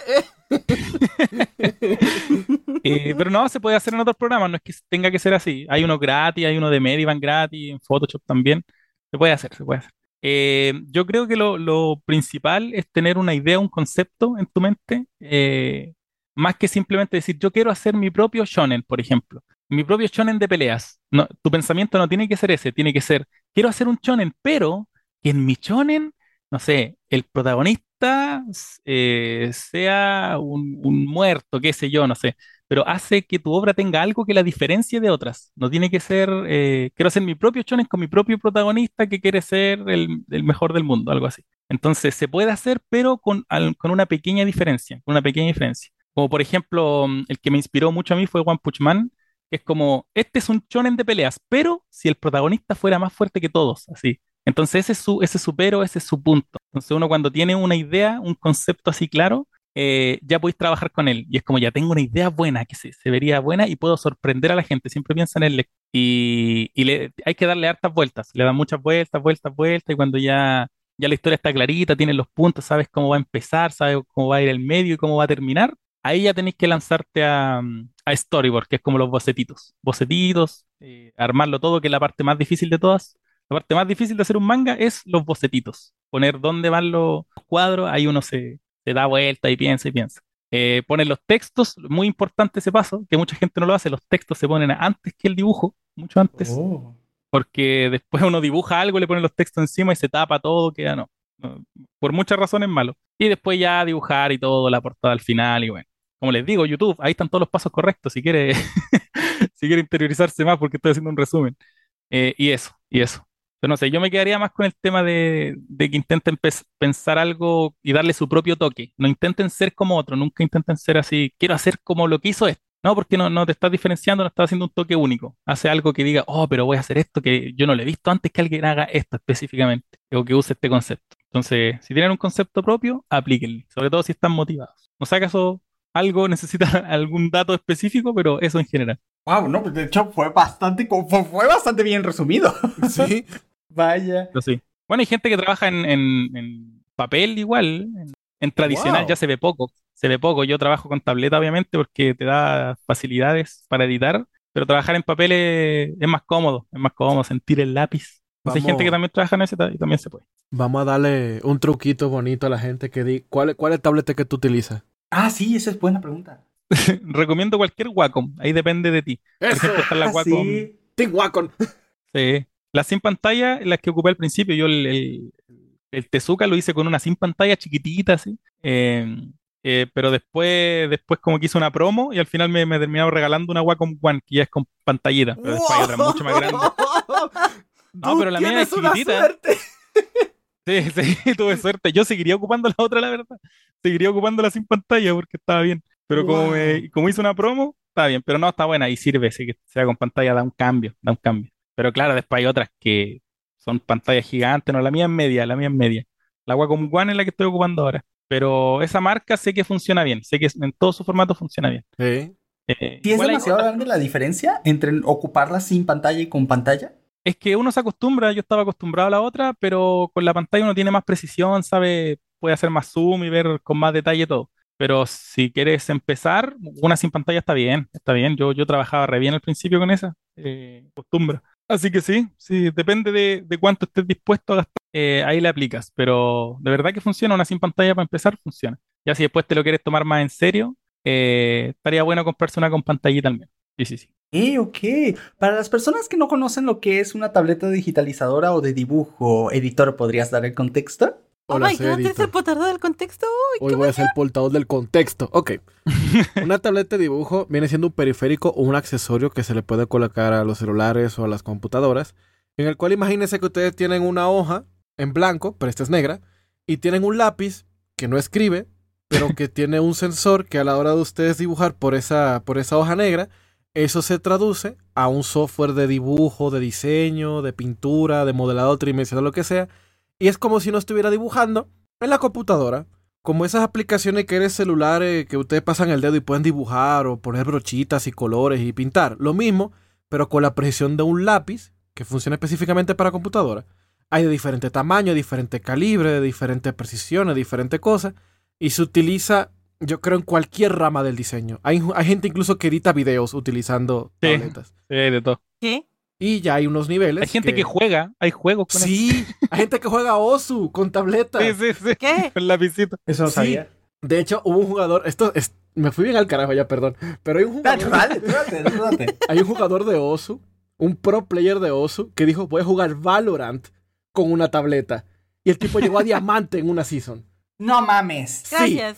Pero no, se puede hacer en otros programas, no es que tenga que ser así. Hay uno gratis, hay uno de Medivan gratis, en Photoshop también. Se puede hacer. Yo creo que lo principal es tener una idea, un concepto en tu mente, más que simplemente decir, yo quiero hacer mi propio shonen, por ejemplo. Mi propio shonen de peleas. No, tu pensamiento no tiene que ser ese, tiene que ser, quiero hacer un shonen, pero que en mi shonen, no sé, el protagonista sea un muerto, qué sé yo, no sé, pero hace que tu obra tenga algo que la diferencie de otras. No tiene que ser, quiero hacer mi propio shonen con mi propio protagonista que quiere ser el mejor del mundo, algo así. Entonces se puede hacer, pero con una pequeña diferencia, con una pequeña diferencia. Como por ejemplo, el que me inspiró mucho a mí fue One Punch Man, que es como, este es un shonen de peleas, pero si el protagonista fuera más fuerte que todos, así. Entonces ese es su pero, ese es su punto. Entonces uno cuando tiene una idea, un concepto así claro, ya podéis trabajar con él. Y es como ya tengo una idea buena, que se vería buena y puedo sorprender a la gente. Siempre piensa en él. Y hay que darle hartas vueltas. Le dan muchas vueltas, vueltas, vueltas. Y cuando ya ya la historia está clarita, tienes los puntos, sabes cómo va a empezar, sabes cómo va a ir el medio y cómo va a terminar, ahí ya tenéis que lanzarte a storyboard, que es como los bocetitos. Bocetitos, armarlo todo, que es la parte más difícil de todas. La parte más difícil de hacer un manga es los bocetitos. Poner dónde van los cuadros, ahí uno se da vuelta y piensa y piensa. Poner los textos, muy importante ese paso, que mucha gente no lo hace, los textos se ponen antes que el dibujo, mucho antes, Oh. porque después uno dibuja algo, le pone los textos encima y se tapa todo, queda no, por muchas razones malo. Y después ya dibujar y todo, la portada al final y bueno. Como les digo, YouTube, ahí están todos los pasos correctos si quiere, si quiere interiorizarse más porque estoy haciendo un resumen. Y eso. Pero no sé, yo me quedaría más con el tema de que intenten pensar algo y darle su propio toque. No intenten ser como otro, nunca intenten ser así, quiero hacer como lo que hizo este. No, porque no te estás diferenciando, no estás haciendo un toque único. Hace algo que diga, oh, pero voy a hacer esto que yo no lo he visto antes que alguien haga esto específicamente, o que use este concepto. Entonces, si tienen un concepto propio, aplíquenlo, sobre todo si están motivados. No sé acaso algo necesita algún dato específico, pero eso en general. Wow, no, pues de hecho fue bastante bien resumido. Sí. Vaya. Pero sí. Bueno, hay gente que trabaja en papel igual, en tradicional ya Wow. se ve poco, se ve poco. Yo trabajo con tableta obviamente porque te da facilidades para editar, pero trabajar en papel es más cómodo sentir el lápiz. Entonces hay gente que Vamos, también trabaja en ese y también se puede. vamos a darle un truquito bonito a la gente que di. ¿Cuál es tableta que tú utilizas? Ah, sí, esa es buena pregunta. Recomiendo cualquier Wacom, ahí depende de ti. Por ¡Eso! ejemplo, está la Ah, Wacom, sí. Team Wacom. sí, la sin pantalla, las que ocupé al principio, yo el Tezuka lo hice con una sin pantalla chiquitita, así. Pero después como que hice una promo y al final me terminaron regalando una Wacom One, que ya es con pantallita, pero después hay otras mucho más grandes. No, Tú pero la mía es tienes una chiquitita. suerte. Sí, sí, tuve suerte. Yo seguiría ocupando la otra, la verdad. Seguiría ocupándola sin pantalla porque estaba bien. Pero Wow. como hice una promo, está bien. Pero no, está buena y sirve. Sí que sea con pantalla, da un cambio, da un cambio. Pero claro, después hay otras que son pantallas gigantes. No, la mía es media, la mía es media. La Wacom One es la que estoy ocupando ahora. Pero esa marca sé que funciona bien. Sé que en todo su formato funciona bien. Sí. ¿Sí es Igual hay demasiado cosas. grande la diferencia entre ocuparla sin pantalla y con pantalla? Es que uno se acostumbra, yo estaba acostumbrado a la otra, pero con la pantalla uno tiene más precisión, sabe, puede hacer más zoom y ver con más detalle todo. Pero si quieres empezar, una sin pantalla está bien, está bien. Yo trabajaba re bien al principio con esa, acostumbra. Así que sí, depende de cuánto estés dispuesto a gastar, ahí le aplicas. Pero de verdad que funciona, una sin pantalla para empezar, funciona. Ya si después te lo quieres tomar más en serio, estaría bueno comprarse una con pantallita al menos. Sí, sí, sí. Ok. Para las personas que no conocen lo que es una tableta digitalizadora o de dibujo, editor, ¿podrías dar el contexto? Oh Hola, my god, ¿es el editor. potardo del contexto? Uy, Hoy voy a ser el portador del contexto. Ok. Una tableta de dibujo viene siendo un periférico o un accesorio que se le puede colocar a los celulares o a las computadoras, en el cual imagínense que ustedes tienen una hoja en blanco, pero esta es negra, y tienen un lápiz que no escribe, pero que tiene un sensor que a la hora de ustedes dibujar por esa hoja negra, eso se traduce a un software de dibujo, de diseño, de pintura, de modelado tridimensional, lo que sea, y es como si uno estuviera dibujando en la computadora, como esas aplicaciones que eres celulares que ustedes pasan el dedo y pueden dibujar o poner brochitas y colores y pintar. Lo mismo, pero con la precisión de un lápiz que funciona específicamente para computadora. Hay de diferente tamaño, diferente calibre, de diferentes precisiones, diferentes cosas. Y se utiliza, yo creo, en cualquier rama del diseño. Hay gente incluso que edita videos utilizando Sí, tabletas. sí, de todo. ¿Qué? Y ya hay unos Hay niveles gente que juega, hay juegos con eso. Sí, hay gente que juega Osu con tabletas. Sí, ¿Qué? con lapicito. Eso no Sí. sabía. De hecho, hubo un jugador, me fui bien al carajo ya, perdón, pero hay un Dale, jugador, dale. hay un jugador de Osu, un pro player de Osu, que dijo, voy a jugar Valorant con una tableta. Y el tipo llegó a diamante en una season. No mames. Sí, Gracias.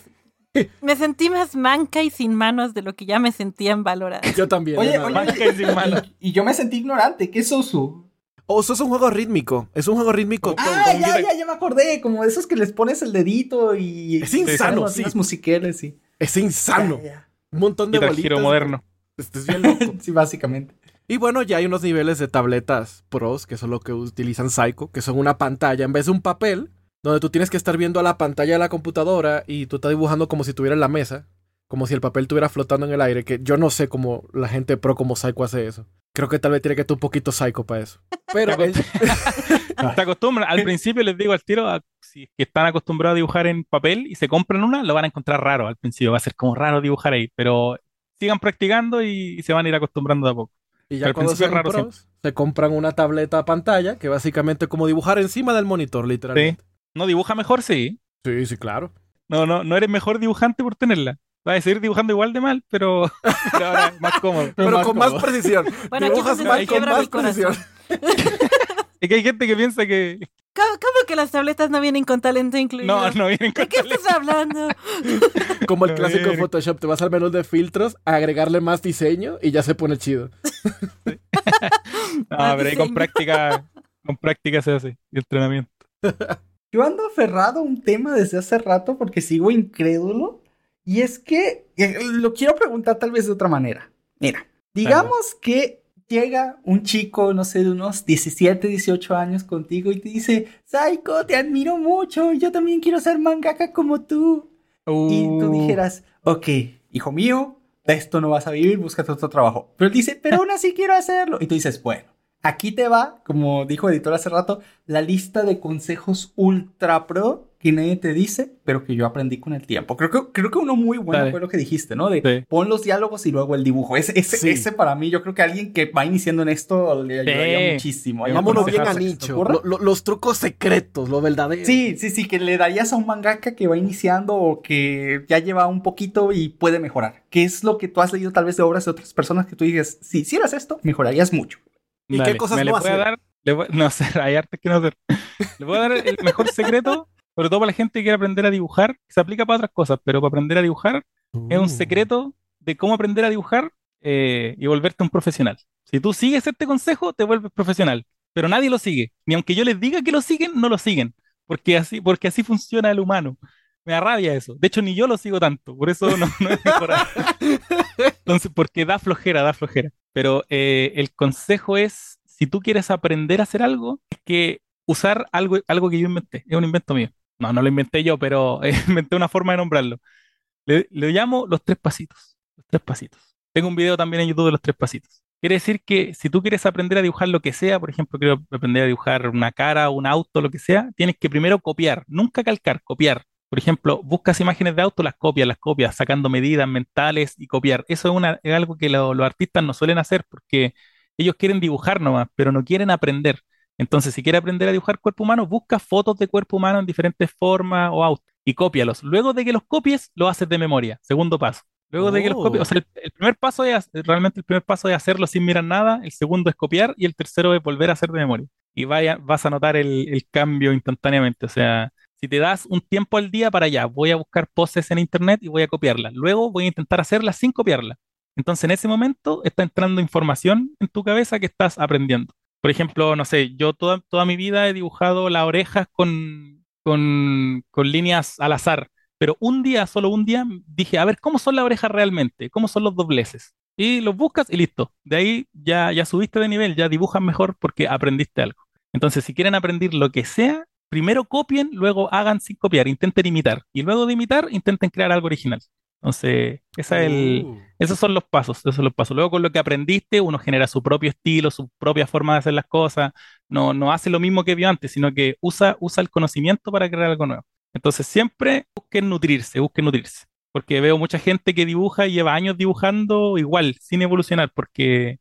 Me sentí más manca y sin manos de lo que ya me sentía en Valorant. yo también. Oye, de nada. oye, Manca y sin mano. y yo me sentí ignorante. ¿Qué es Osu? Osu es un juego rítmico, es un juego rítmico. Ah, ya me acordé. Como de esos que les pones el dedito y... Es insano, y sí. las musiqueles, sí. Es insano. Ya. Un montón de Guitar bolitas. Hero moderno. Este es bien loco. Sí, básicamente. Y bueno, ya hay unos niveles de tabletas pros, que son lo que utilizan Psycho, que son una pantalla en vez de un papel, donde tú tienes que estar viendo a la pantalla de la computadora y tú estás dibujando como si estuviera en la mesa, como si el papel estuviera flotando en el aire, que yo no sé cómo la gente pro como Psycho hace eso. Creo que tal vez tiene que estar un poquito Psycho para eso. Pero Se acostumbran. Al principio les digo al tiro, si es que están acostumbrados a dibujar en papel y se compran una, lo van a encontrar raro al principio. Va a ser como raro dibujar ahí, pero sigan practicando y se van a ir acostumbrando de a poco. Y Pero ya al cuando principio es sean raro siempre. pros, se compran una tableta a pantalla, que básicamente es como dibujar encima del monitor, Sí. literalmente. No dibuja mejor, sí. Sí, sí, claro. No eres mejor dibujante por tenerla. Vas a seguir dibujando igual de mal, pero, pero ahora es más cómodo. Pero Pero más con más cómodo. precisión. Bueno, aquí Dibujas donde mal se con quiebra más mi corazón. precisión. Es que hay gente que piensa que ¿Cómo que las tabletas no vienen con talento incluido? no vienen con ¿De qué estás hablando? Como el No, clásico de bien. Photoshop, te vas al menú de filtros, a agregarle más diseño y ya se pone chido. No, Más pero ahí diseño. con práctica se hace, y entrenamiento. Yo ando aferrado a un tema desde hace rato porque sigo incrédulo. Y es que lo quiero preguntar tal vez de otra manera. Mira, digamos que llega un chico, no sé, de unos 17, 18 años contigo y te dice, Saiko, te admiro mucho, yo también quiero ser mangaka como tú. Y tú dijeras, ok, hijo mío, de esto no vas a vivir, búscate otro trabajo. Pero él dice, pero aún así quiero hacerlo. Y tú dices, bueno, aquí te va, como dijo el editor hace rato, la lista de consejos ultra pro que nadie te dice, pero que yo aprendí con el tiempo. Creo que uno muy bueno Dale. fue lo que dijiste, ¿no? De Sí. pon los diálogos y luego el dibujo. Sí. Ese para mí, yo creo que alguien que va iniciando en esto le ayudaría Sí. muchísimo. Sí, Vámonos bien a ¿Se te nicho. ocurre? Los trucos secretos, lo verdadero. Sí, que le darías a un mangaka que va iniciando o que ya lleva un poquito y puede mejorar. ¿Qué es lo que tú has leído tal vez de obras de otras personas que tú digas, si hicieras esto, mejorarías mucho? ¿Y qué cosas le no voy a hacer? dar, no sé, hay artes que no hacer. Le voy a dar el mejor secreto, sobre todo para la gente que quiere aprender a dibujar, que se aplica para otras cosas, pero para aprender a dibujar es un secreto de cómo aprender a dibujar y volverte un profesional. Si tú sigues este consejo, te vuelves profesional, pero nadie lo sigue. Ni aunque yo les diga que lo siguen, no lo siguen, porque así funciona el humano. Me da rabia eso. De hecho, ni yo lo sigo tanto, por eso no es mejorar. Entonces, porque da flojera, da flojera. Pero el consejo es, si tú quieres aprender a hacer algo, es que usar algo que yo inventé. Es un invento mío. No lo inventé yo, pero inventé una forma de nombrarlo. Le llamo los 3 pasitos. Los 3 pasitos. Tengo un video también en YouTube de los 3 pasitos. Quiere decir que si tú quieres aprender a dibujar lo que sea, por ejemplo, quiero aprender a dibujar una cara, un auto, lo que sea, tienes que primero copiar, nunca calcar, copiar. Por ejemplo, buscas imágenes de auto, las copias, sacando medidas mentales y copiar. Eso es algo que los artistas no suelen hacer porque ellos quieren dibujar nomás, pero no quieren aprender. Entonces, si quieres aprender a dibujar cuerpo humano, busca fotos de cuerpo humano en diferentes formas o autos y cópialos. Luego de que los copies, lo haces de memoria. Segundo paso. Luego de que los copies, o sea, el primer paso realmente el primer paso es hacerlo sin mirar nada, el segundo es copiar y el tercero es volver a hacer de memoria. Y vas a notar el cambio instantáneamente. O sea, si te das un tiempo al día para allá, voy a buscar poses en internet y voy a copiarlas. Luego voy a intentar hacerlas sin copiarlas. Entonces, en ese momento está entrando información en tu cabeza que estás aprendiendo. Por ejemplo, no sé, yo toda mi vida he dibujado las orejas con líneas al azar, pero solo un día, dije, a ver, ¿cómo son las orejas realmente? ¿Cómo son los dobleces? Y los buscas y listo. De ahí ya subiste de nivel, ya dibujas mejor porque aprendiste algo. Entonces, si quieren aprender lo que sea, primero copien, luego hagan sin copiar, intenten imitar. Y luego de imitar, intenten crear algo original. Entonces, esos son los pasos, esos son los pasos. Luego con lo que aprendiste, uno genera su propio estilo, su propia forma de hacer las cosas. No hace lo mismo que vio antes, sino que usa el conocimiento para crear algo nuevo. Entonces siempre busquen nutrirse, busquen nutrirse. Porque veo mucha gente que dibuja y lleva años dibujando igual, sin evolucionar, porque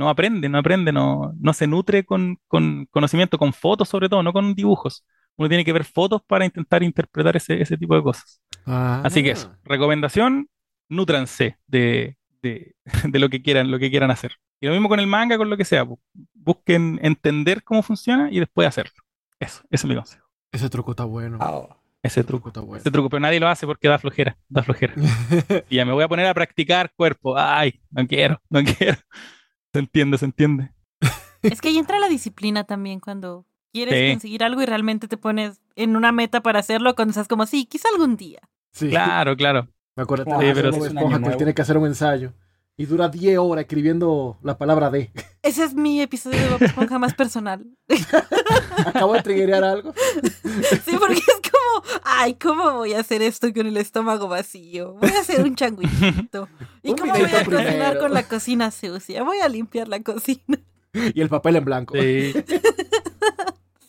no se nutre con conocimiento, con fotos sobre todo, no con dibujos. Uno tiene que ver fotos para intentar interpretar ese tipo de cosas. Así que eso, recomendación, nútranse de lo que quieran hacer. Y lo mismo con el manga, con lo que sea. Busquen entender cómo funciona y después hacerlo. Ese es mi consejo. Ese truco está bueno. Ese truco. está bueno. Ese truco, pero nadie lo hace porque da flojera, da flojera. Y ya me voy a poner a practicar cuerpo. Ay, no quiero. Se entiende. Es que ahí entra la disciplina también cuando quieres Sí. conseguir algo y realmente te pones en una meta para hacerlo cuando estás como, sí, quizá algún día. Sí. Claro. Me acuerdo Sí, de pero Bob es un Esponja año que él nuevo. tiene que hacer un ensayo. Y dura 10 horas escribiendo la palabra de. Ese es mi episodio de Bob Esponja más personal. Acabo de triggerear algo. Sí, porque es como, ay, ¿cómo voy a hacer esto con el estómago vacío? Voy a hacer un changuichito. ¿Y Un cómo voy a videito cocinar primero. con la cocina sucia? Voy a limpiar la cocina. Y el papel en blanco. Sí.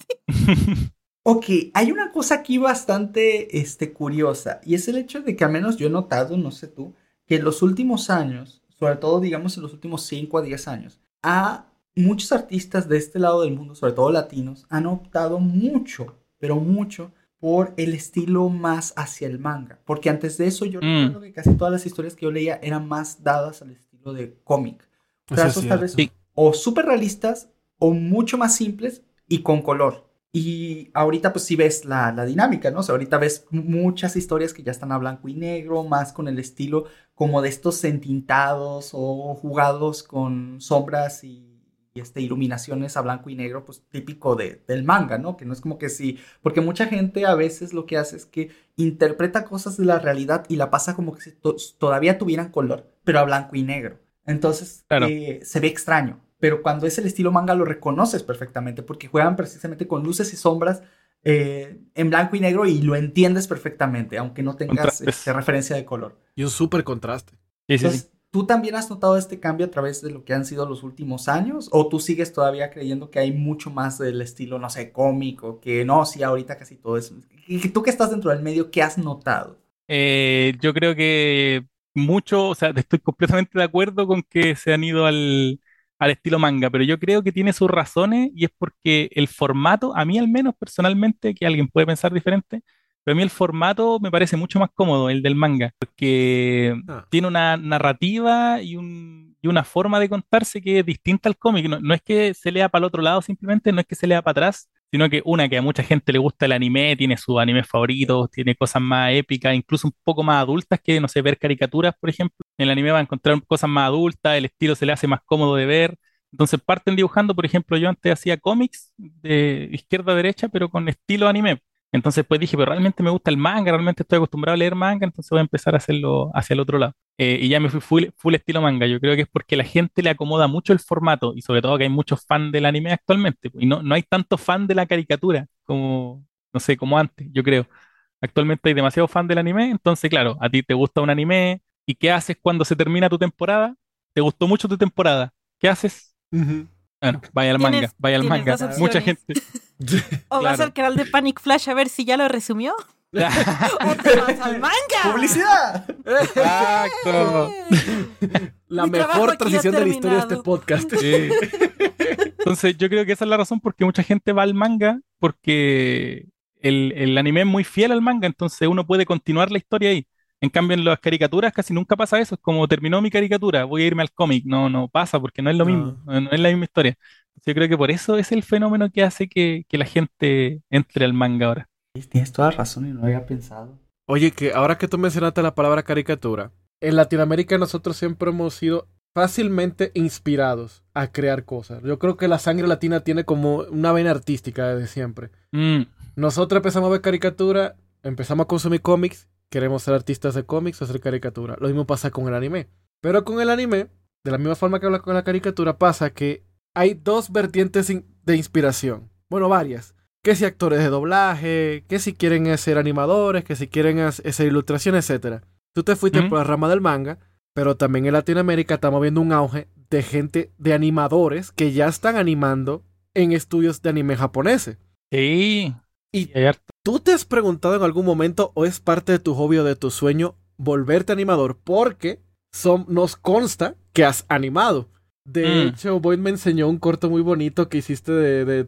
Ok, hay una cosa aquí bastante curiosa y es el hecho de que al menos yo he notado, no sé tú, que en los últimos años, sobre todo digamos en los últimos 5 a 10 años, a muchos artistas de este lado del mundo, sobre todo latinos, han optado mucho, pero mucho, por el estilo más hacia el manga. Porque antes de eso yo Mm, recuerdo que casi todas las historias que yo leía eran más dadas al estilo de cómic. Eso es Trazos tal vez cierto. sí, o súper realistas o mucho más simples y con color. Y ahorita pues sí ves la dinámica, ¿no? O sea, ahorita ves muchas historias que ya están a blanco y negro, más con el estilo como de estos entintados o jugados con sombras y iluminaciones a blanco y negro, pues típico del manga, ¿no? Que no es como que sí, porque mucha gente a veces lo que hace es que interpreta cosas de la realidad y la pasa como que si todavía tuvieran color, pero a blanco y negro. Entonces claro. se ve extraño, pero cuando es el estilo manga lo reconoces perfectamente porque juegan precisamente con luces y sombras en blanco y negro y lo entiendes perfectamente, aunque no tengas Contrastes. referencia de color. Y un súper contraste. Sí, sí, sí. Entonces, ¿tú también has notado este cambio a través de lo que han sido los últimos años? ¿O tú sigues todavía creyendo que hay mucho más del estilo, no sé, cómico, que no, sí, ahorita casi todo eso? Y tú que estás dentro del medio, ¿qué has notado? Yo creo que mucho, o sea, estoy completamente de acuerdo con que se han ido al estilo manga, pero yo creo que tiene sus razones y es porque el formato, a mí al menos personalmente, que alguien puede pensar diferente, pero a mí el formato me parece mucho más cómodo, el del manga, porque Ah, tiene una narrativa y una forma de contarse que es distinta al cómic. No, no es que se lea para el otro lado simplemente, no es que se lea para atrás, sino que una, que a mucha gente le gusta el anime, tiene sus animes favoritos, tiene cosas más épicas, incluso un poco más adultas que, no sé, ver caricaturas, por ejemplo. En el anime va a encontrar cosas más adultas, el estilo se le hace más cómodo de ver. Entonces parten dibujando, por ejemplo, yo antes hacía cómics de izquierda a derecha, pero con estilo anime. Entonces pues dije, pero realmente me gusta el manga, realmente estoy acostumbrado a leer manga, entonces voy a empezar a hacerlo hacia el otro lado. Y ya me fui full estilo manga. Yo creo que es porque la gente le acomoda mucho el formato y sobre todo que hay muchos fans del anime actualmente, pues, y no hay tanto fan de la caricatura como, no sé, como antes, yo creo. Actualmente hay demasiado fan del anime, entonces claro, a ti te gusta un anime y ¿qué haces cuando se termina tu temporada? ¿Te gustó mucho tu temporada? ¿Qué haces? ujú. Bueno, vaya al manga, vaya al Tienes manga. dos Claro. Mucha opciones. gente, O vas claro. al canal de Panic Flash a ver si ya lo resumió. O te vas al manga. ¡Publicidad! Exacto. La Mi trabajo mejor aquí ha transición de la historia de este terminado. podcast. Sí. Entonces yo creo que esa es la razón porque mucha gente va al manga, porque el anime es muy fiel al manga, entonces uno puede continuar la historia ahí. En cambio, en las caricaturas casi nunca pasa eso, es como terminó mi caricatura, voy a irme al cómic. No, no pasa porque no es lo mismo, No. no es la misma historia. Entonces, yo creo que por eso es el fenómeno que hace que la gente entre al manga ahora. Tienes toda razón y no había pensado. Oye, que ahora que tú mencionaste la palabra caricatura, en Latinoamérica nosotros siempre hemos sido fácilmente inspirados a crear cosas. Yo creo que la sangre latina tiene como una vena artística desde siempre. Mm, Nosotros empezamos a ver caricatura, empezamos a consumir cómics, queremos ser artistas de cómics o hacer caricatura. Lo mismo pasa con el anime. Pero con el anime, de la misma forma que habla con la caricatura, pasa que hay dos vertientes de inspiración. Bueno, varias. Que si actores de doblaje, que si quieren ser animadores, que si quieren hacer ilustración, etcétera. Tú te fuiste mm. por la rama del manga, pero también en Latinoamérica estamos viendo un auge de gente, de animadores que ya están animando en estudios de anime japoneses. Sí, sí, Y hay harto. ¿tú te has preguntado en algún momento o es parte de tu hobby o de tu sueño volverte animador? Porque nos consta que has animado. De Mm. hecho, Boyd me enseñó un corto muy bonito que hiciste de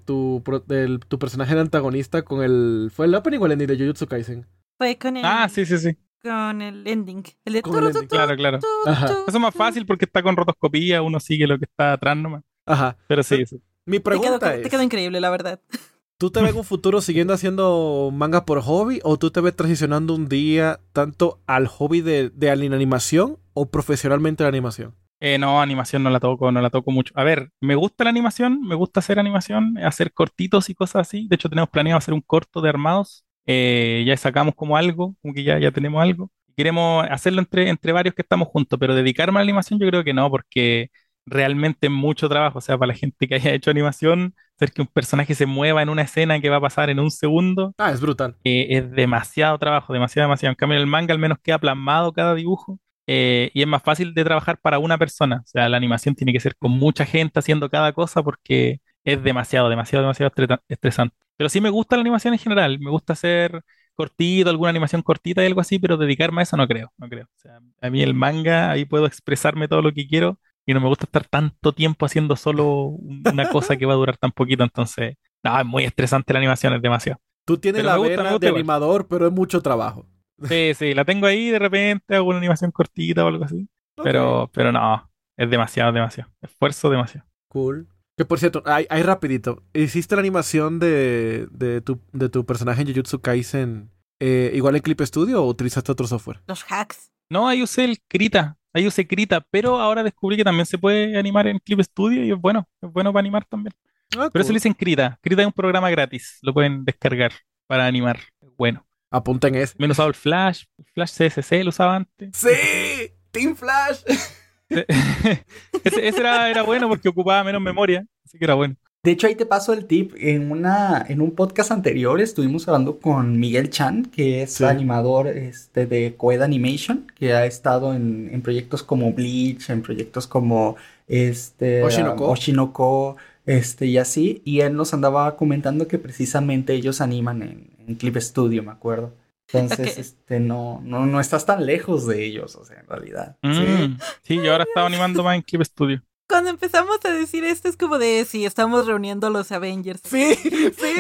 tu personaje de antagonista con el... ¿Fue el opening o el ending de Jujutsu Kaisen? Fue Ah, sí, sí, sí. con el ending. El de Con el turu, ending. tu, Claro, claro. tu, Ajá, tu. Eso es más fácil porque está con rotoscopía, uno sigue lo que está atrás nomás. ajá. Pero sí, sí. Mi pregunta Te quedó es, increíble, la verdad. ¿tú te ves en un futuro siguiendo haciendo manga por hobby o tú te ves transicionando un día tanto al hobby de la animación o profesionalmente la animación? No, animación no la toco mucho. A ver, me gusta la animación, me gusta hacer animación, hacer cortitos y cosas así. De hecho, tenemos planeado hacer un corto de armados. Ya sacamos como algo, como que ya tenemos algo. Queremos hacerlo entre varios que estamos juntos, pero dedicarme a la animación yo creo que no, porque realmente es mucho trabajo. O sea, para la gente que haya hecho animación, hacer que un personaje se mueva en una escena que va a pasar en un segundo, Ah, es brutal. es demasiado trabajo, demasiado, demasiado. En cambio, en el manga al menos queda plasmado cada dibujo, y es más fácil de trabajar para una persona. O sea, la animación tiene que ser con mucha gente haciendo cada cosa porque es demasiado, demasiado, demasiado estresante. Pero sí me gusta la animación en general, me gusta hacer cortito, alguna animación cortita y algo así, pero dedicarme a eso no creo, no creo. O sea, a mí el manga, ahí puedo expresarme todo lo que quiero y no me gusta estar tanto tiempo haciendo solo una cosa que va a durar tan poquito, entonces, no, es muy estresante la animación, es demasiado. Tú tienes Pero la me vena gusta de igual. animador, pero es mucho trabajo. Sí, sí, la tengo ahí de repente, hago una animación cortita o algo así. Ok. Pero no, es demasiado, demasiado. Esfuerzo demasiado. Cool. Que por cierto, ahí rapidito. ¿Hiciste la animación de tu personaje en Jujutsu Kaisen igual en Clip Studio o utilizaste otro software? Los hacks. No, ahí usé el Krita, ahí usé Krita, pero ahora descubrí que también se puede animar en Clip Studio y es bueno para animar también. Ah, Pero eso lo cool. hice en Krita. Krita es un programa gratis, lo pueden descargar para animar. Bueno, Apunta en ese. me he usado el Flash CSC lo usaba antes. ¡Sí! ¡Team Flash! Ese era bueno porque ocupaba menos memoria, así que era bueno. De hecho, ahí te paso el tip. En un podcast anterior estuvimos hablando con Miguel Chan, que es Sí. animador de Koei Animation, que ha estado en proyectos como Bleach, en proyectos como Oshinoko. Oshinoko, y así. Y él nos andaba comentando que precisamente ellos animan en Clip Studio, me acuerdo. Entonces, Ok. no estás tan lejos de ellos, o sea, en realidad. Sí. Sí, yo ahora estaba animando más en Clip Studio. Cuando empezamos a decir esto es como de si estamos reuniendo a los Avengers. Sí, sí.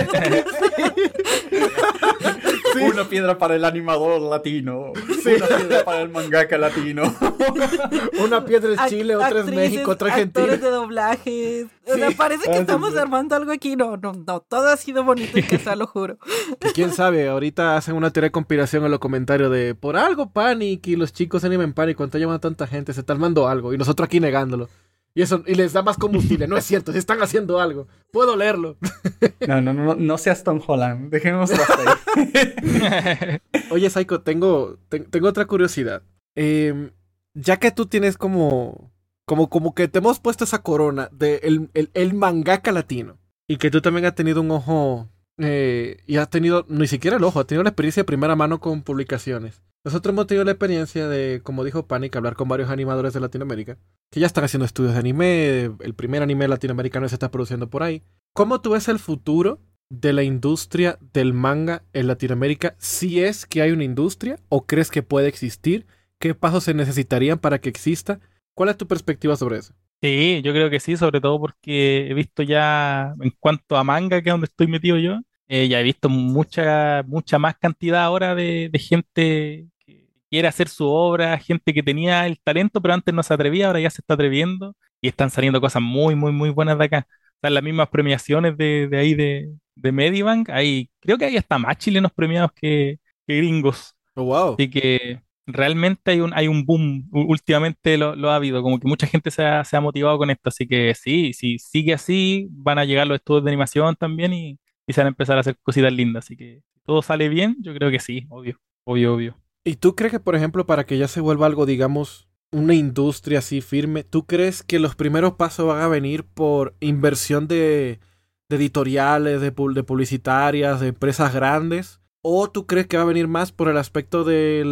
Sí. Una piedra para el animador latino. Una piedra para el mangaka latino. Una piedra es Chile, otra es Actrices, México, otra Argentina. actores de doblajes. O sea, Sí. parece que Sí, estamos sí. armando algo aquí. No, todo ha sido bonito y casual, lo juro. Que quién sabe, ahorita hacen una teoría de conspiración en los comentarios de por algo Panic y los chicos animen Panic cuando llaman a tanta gente, se está armando algo y nosotros aquí negándolo. Y les da más combustible. No es cierto, si están haciendo algo. Puedo leerlo. No seas Tom Holland. Dejémoslo hasta ahí. Oye, Saiko, tengo otra curiosidad. Ya que tú tienes como que te hemos puesto esa corona de el mangaka latino y que tú también has tenido un ojo y has tenido, ni siquiera el ojo, has tenido la experiencia de primera mano con publicaciones. Nosotros hemos tenido la experiencia de, como dijo Panic, hablar con varios animadores de Latinoamérica que ya están haciendo estudios de anime, el primer anime latinoamericano se está produciendo por ahí. ¿Cómo tú ves el futuro de la industria del manga en Latinoamérica? Si es que hay una industria o crees que puede existir, ¿qué pasos se necesitarían para que exista? ¿Cuál es tu perspectiva sobre eso? Sí, yo creo que sí, sobre todo porque he visto ya, en cuanto a manga, que es donde estoy metido yo, ya he visto mucha más cantidad ahora de gente que quiere hacer su obra, gente que tenía el talento, pero antes no se atrevía, ahora ya se está atreviendo y están saliendo cosas muy, muy, muy buenas de acá. Están las mismas premiaciones de ahí de Medibank, creo que hay hasta más chilenos premiados que gringos. Oh, wow. Así que realmente hay un boom, últimamente lo ha habido, como que mucha gente se ha motivado con esto, así que sí, si sigue así, van a llegar los estudios de animación también y se van a empezar a hacer cositas lindas, así que si todo sale bien, yo creo que sí, obvio, obvio, obvio. ¿Y tú crees que, por ejemplo, para que ya se vuelva algo, digamos, una industria así firme, tú crees que los primeros pasos van a venir por inversión de editoriales, de publicitarias, de empresas grandes? ¿O tú crees que va a venir más por el aspecto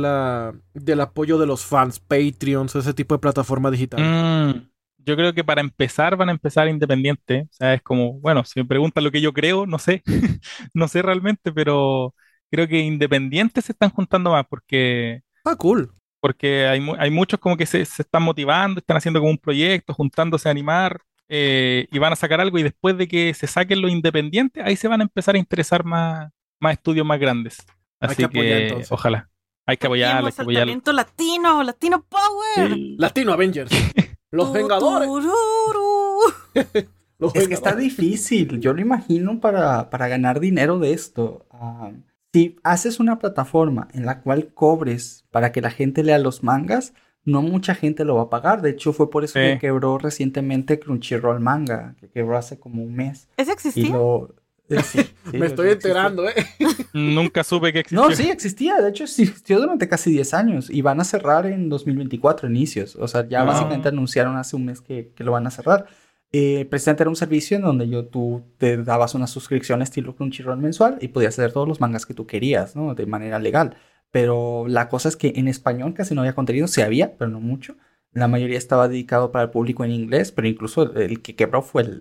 del apoyo de los fans, Patreons, ese tipo de plataformas digitales? Yo creo que para empezar van a empezar independiente, o sea, es como, bueno, si me preguntan lo que yo creo, no sé, no sé realmente, pero creo que independientes se están juntando más Ah, cool. porque hay muchos como que se están motivando, están haciendo como un proyecto, juntándose a animar y van a sacar algo y después de que se saquen los independientes, ahí se van a empezar a interesar más estudios más grandes. Hay que Así apoyar que entonces. ojalá, hay que apoyarlo, hay Apoyemos que al apoyarlo. talento latino, Latino Power. Sí. Latino Avengers. Los Vengadores. Tururú. Los Es que está Vengadores. difícil. Yo lo imagino para ganar dinero de esto. Si haces una plataforma en la cual cobres para que la gente lea los mangas, no mucha gente lo va a pagar. De hecho, fue por eso que Sí. quebró recientemente Crunchyroll Manga, que quebró hace como un mes. ¿Eso Y existía? sí, Me estoy enterando, ¿eh? Nunca supe que existía. No, sí, existía. De hecho, existió durante casi 10 años. Y van a cerrar en 2024, inicios. O sea, ya Ah. básicamente anunciaron hace un mes que lo van a cerrar. Precisamente era un servicio en donde tú te dabas una suscripción estilo Crunchyroll mensual y podías hacer todos los mangas que tú querías, ¿no? De manera legal. Pero la cosa es que en español casi no había contenido. Sí había, pero no mucho. La mayoría estaba dedicado para el público en inglés, pero incluso el que quebró fue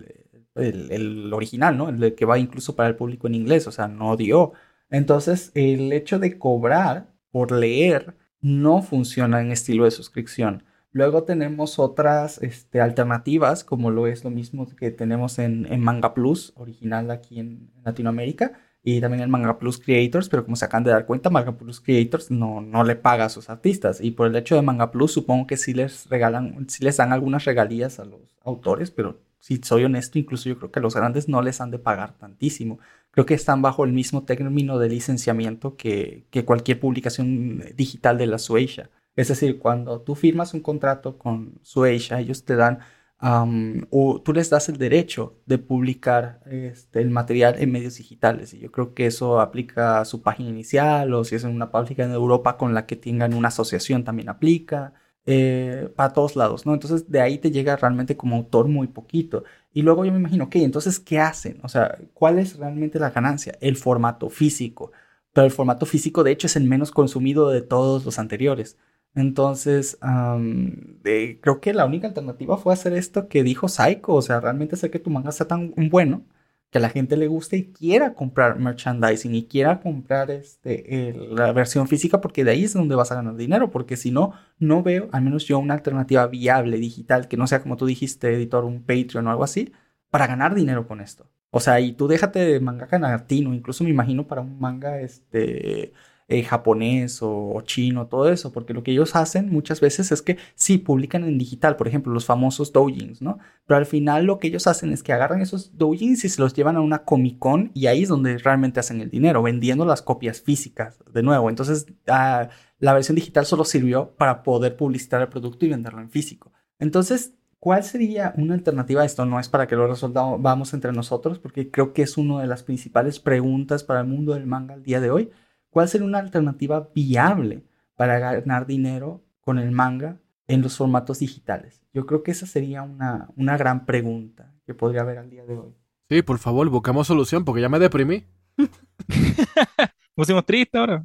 el original, ¿no? El que va incluso para el público en inglés, o sea, no dio. Entonces, el hecho de cobrar por leer no funciona en estilo de suscripción. Luego tenemos otras alternativas, como lo es lo mismo que tenemos en Manga Plus, original aquí en Latinoamérica, y también en Manga Plus Creators, pero como se acaban de dar cuenta, Manga Plus Creators no le paga a sus artistas. Y por el hecho de Manga Plus, supongo que sí les regalan, sí les dan algunas regalías a los autores, pero si soy honesto, incluso yo creo que a los grandes no les han de pagar tantísimo. Creo que están bajo el mismo término de licenciamiento que cualquier publicación digital de la Shueisha. Es decir, cuando tú firmas un contrato con Shueisha, ellos te dan, o tú les das el derecho de publicar el material en medios digitales. Y yo creo que eso aplica a su página inicial, o si es en una página en Europa con la que tengan una asociación, también aplica. Para todos lados, ¿no? Entonces de ahí te llega realmente como autor muy poquito. Y luego yo me imagino, ok, entonces, ¿qué hacen? O sea, ¿cuál es realmente la ganancia? El formato físico. Pero el formato físico, de hecho, es el menos consumido de todos los anteriores. Entonces, creo que la única alternativa fue hacer esto que dijo Saiko. O sea, realmente hacer que tu manga sea tan bueno que a la gente le guste y quiera comprar merchandising y quiera comprar la versión física, porque de ahí es donde vas a ganar dinero. Porque si no, no veo, al menos yo, una alternativa viable digital que no sea como tú dijiste, editor, un Patreon o algo así, para ganar dinero con esto. O sea, y tú déjate de mangaka latino, incluso me imagino para un manga japonés o chino, todo eso, porque lo que ellos hacen muchas veces es que sí, publican en digital, por ejemplo, los famosos doujins, ¿no? Pero al final lo que ellos hacen es que agarran esos doujins y se los llevan a una Comic Con y ahí es donde realmente hacen el dinero, vendiendo las copias físicas de nuevo. Entonces, la versión digital solo sirvió para poder publicitar el producto y venderlo en físico. Entonces, ¿cuál sería una alternativa a esto? No es para que lo resolvamos entre nosotros, porque creo que es una de las principales preguntas para el mundo del manga al día de hoy. ¿Cuál sería una alternativa viable para ganar dinero con el manga en los formatos digitales? Yo creo que esa sería una gran pregunta que podría haber al día de hoy. Sí, por favor, buscamos solución porque ya me deprimí. Pusimos triste ahora.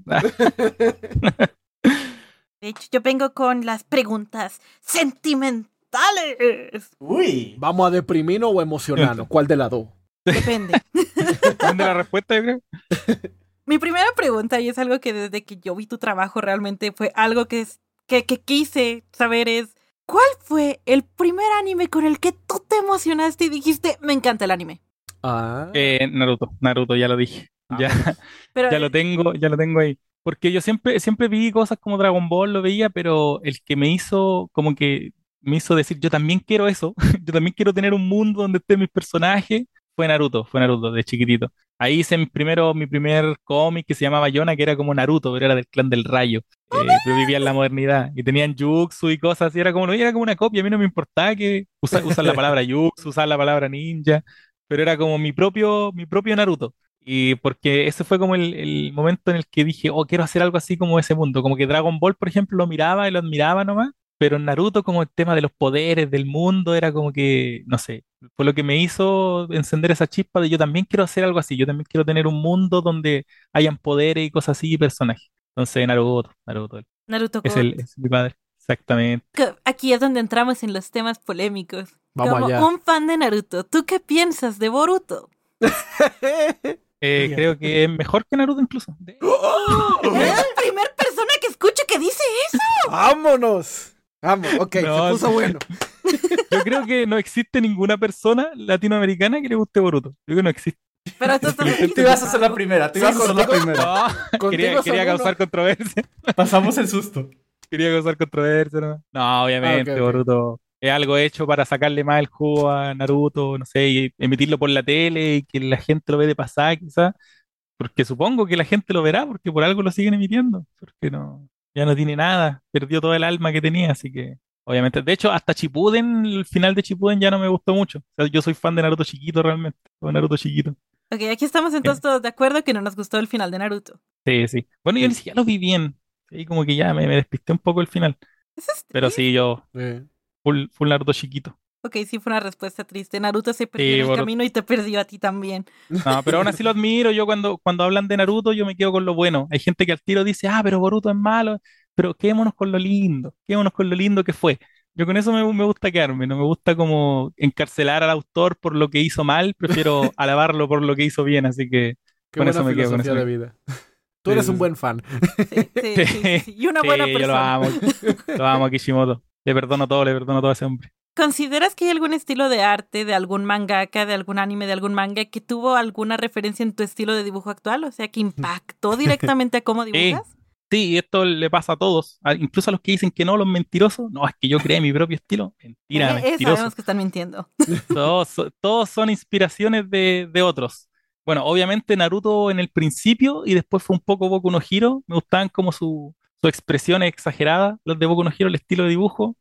De hecho, yo vengo con las preguntas sentimentales. ¡Uy! ¿Vamos a deprimirnos o emocionarnos? ¿Cuál de las dos? Depende. ¿Dónde la respuesta, yo creo? Mi primera pregunta, y es algo que desde que yo vi tu trabajo realmente fue algo que quise saber, es ¿cuál fue el primer anime con el que tú te emocionaste y dijiste, me encanta el anime? Naruto, ya lo dije. Ya, Pero, ya lo tengo ahí. Porque yo siempre vi cosas como Dragon Ball, lo veía, pero el que me hizo, como que me hizo decir, yo también quiero eso, yo también quiero tener un mundo donde estén mis personajes, fue Naruto, de chiquitito. Ahí hice mi primer cómic que se llamaba Yona, que era como Naruto, pero era del clan del Rayo. Pero vivía en la modernidad. Y tenían jutsu y cosas así, era como una copia, a mí no me importaba que usar la palabra jutsu, usar la palabra ninja, pero era como mi propio Naruto. Y porque ese fue como el momento en el que dije, oh, quiero hacer algo así como ese mundo. Como que Dragon Ball, por ejemplo, lo miraba y lo admiraba nomás, pero en Naruto como el tema de los poderes, del mundo, era como que, no sé, fue lo que me hizo encender esa chispa de yo también quiero hacer algo así, yo también quiero tener un mundo donde hayan poderes y cosas así y personajes. Entonces Naruto, Naruto es mi padre, exactamente. Aquí es donde entramos en los temas polémicos. Vamos Como allá. un fan de Naruto, ¿tú qué piensas de Boruto? Creo que es mejor que Naruto incluso. ¿Eres la primera persona que escucho que dice eso? ¡Vámonos! Vamos, ok, No, se puso bueno. Yo creo que no existe ninguna persona latinoamericana que le guste Boruto. Yo creo que no existe. Pero tú Tú ibas a ser la primera, tú ibas a ser la primera. No, Contigo quería son uno. causar controversia. Pasamos el susto. Quería causar controversia, ¿no? No, obviamente, ok. Boruto es algo hecho para sacarle más el jugo a Naruto, no sé, y emitirlo por la tele y que la gente lo ve de pasada, quizás. Porque supongo que la gente lo verá, porque por algo lo siguen emitiendo. Porque no, ya no tiene nada, perdió todo el alma que tenía, así que, obviamente. De hecho, hasta Shippuden, el final de Shippuden ya no me gustó mucho. O sea, yo soy fan de Naruto chiquito realmente, o Naruto chiquito. Ok, aquí estamos entonces todos de acuerdo que no nos gustó el final de Naruto. Sí, sí. Bueno, yo ni siquiera lo vi bien. Sí, como que ya me despisté un poco el final. Eso es Pero triste. sí, yo, Sí. full Naruto chiquito. Ok, sí fue una respuesta triste. Naruto se perdió Sí, en el Boruto. camino y te perdió a ti también. No, pero aún así lo admiro. Yo cuando hablan de Naruto, yo me quedo con lo bueno. Hay gente que al tiro dice, pero Boruto es malo. Pero quedémonos con lo lindo que fue. Yo con eso me gusta quedarme, no me gusta como encarcelar al autor por lo que hizo mal, prefiero alabarlo por lo que hizo bien, así que Qué con buena eso me quedo, con filosofía eso me de quedo. vida. Tú Sí, eres un sí, sí. buen fan. Sí, sí, sí, sí, sí. Y una buena Sí, yo persona. lo amo a Kishimoto. Le perdono todo a ese hombre. ¿Consideras que hay algún estilo de arte de algún mangaka, de algún anime, de algún manga que tuvo alguna referencia en tu estilo de dibujo actual? O sea, que impactó directamente a cómo Sí, dibujas. sí, y esto le pasa a todos, incluso a los que dicen que no, los mentirosos. No, es que yo creé mi propio estilo. Mentira, Sabemos mentiroso. que están mintiendo. Todos son inspiraciones de otros. Bueno, obviamente Naruto en el principio y después fue un poco Boku no Hero. Me gustaban como su expresión exagerada, los de Boku no Hero, el estilo de dibujo.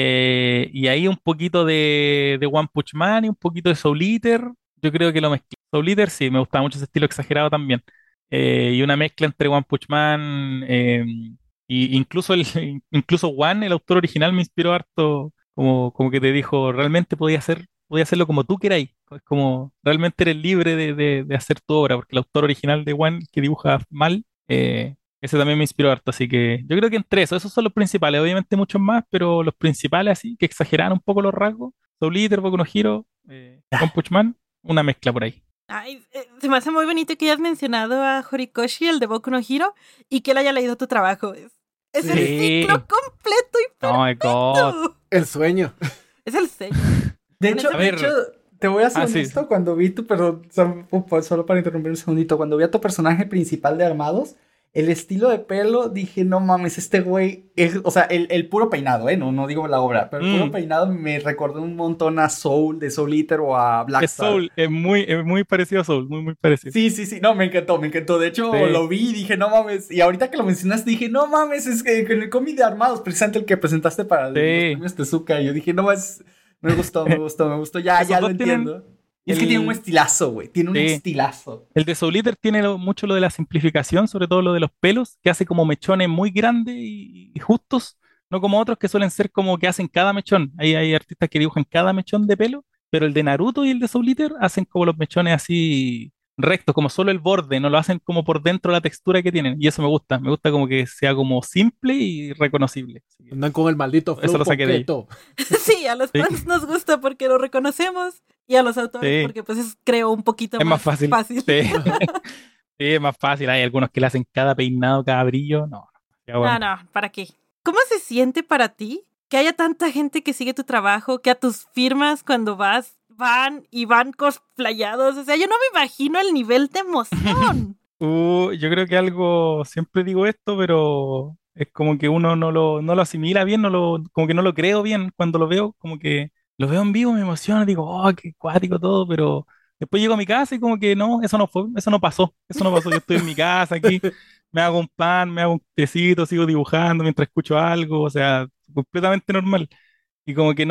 Y ahí un poquito de One Punch Man y un poquito de Soul Eater. Yo creo que lo mezclé. Soul Eater sí, me gustaba mucho ese estilo exagerado también. Y una mezcla entre One Punch Man y incluso One, el autor original, me inspiró harto como que te dijo, realmente podía hacerlo como tú queráis. Es como, realmente eres libre de hacer tu obra, porque el autor original de One, que dibuja mal, ese también me inspiró harto. Así que yo creo que entre esos son los principales. Obviamente muchos más, pero los principales así, que exageran un poco los rasgos. Soul Eater, Boku no Hero, One Punch Man, una mezcla por ahí. Ay, se me hace muy bonito que hayas mencionado a Horikoshi, el de Boku no Hero, y que él haya leído tu trabajo. Es el Sí. ciclo completo y No, my God. perfecto. El sueño. Es el sello. De hecho, A ver. te voy a ser Sí. honesto, cuando vi tu, perdón, solo para interrumpir un segundito, cuando vi a tu personaje principal de Armados, el estilo de pelo, dije, no mames, este güey, o sea, el puro peinado, no digo la obra, pero el puro peinado me recordó un montón a Soul, de Soul Eater o a Black Es Star. Soul, es muy parecido a Soul, muy parecido. Sí, no, me encantó. De hecho, Sí. lo vi y dije, no mames. Y ahorita que lo mencionaste, dije, no mames, es que con el cómic de Armados, precisamente el que presentaste para los premios Tezuka. Yo dije, no más, me gustó. Ya Esos lo dos tienen entiendo. Y es que tiene un estilazo, güey. Tiene un Sí. estilazo. El de Soul Eater tiene mucho lo de la simplificación, sobre todo lo de los pelos, que hace como mechones muy grandes y justos, no como otros que suelen ser como que hacen cada mechón. Hay artistas que dibujan cada mechón de pelo, pero el de Naruto y el de Soul Eater hacen como los mechones así rectos, como solo el borde, no lo hacen como por dentro la textura que tienen. Y eso me gusta como que sea como simple y reconocible. Así que Andan con el maldito eso flow lo saqué de ahí. coqueto. Sí, a los Sí. fans nos gusta porque lo reconocemos y a los autores Sí. porque pues creo un poquito Es más fácil. Sí. Sí, es más fácil. Hay algunos que le hacen cada peinado, cada brillo. No, ya bueno. No, ¿para qué? ¿Cómo se siente para ti que haya tanta gente que sigue tu trabajo, que a tus firmas cuando van cosplayados? O sea, yo no me imagino el nivel de emoción. Yo creo que algo, siempre digo esto, pero es como que uno no lo asimila bien, como que no lo creo bien cuando lo veo, como que lo veo en vivo, me emociona, digo, oh, qué cuático todo, pero después llego a mi casa y como que no, eso no pasó, yo estoy en mi casa aquí, me hago un pan, me hago un tecito, sigo dibujando mientras escucho algo, o sea, completamente normal, y como que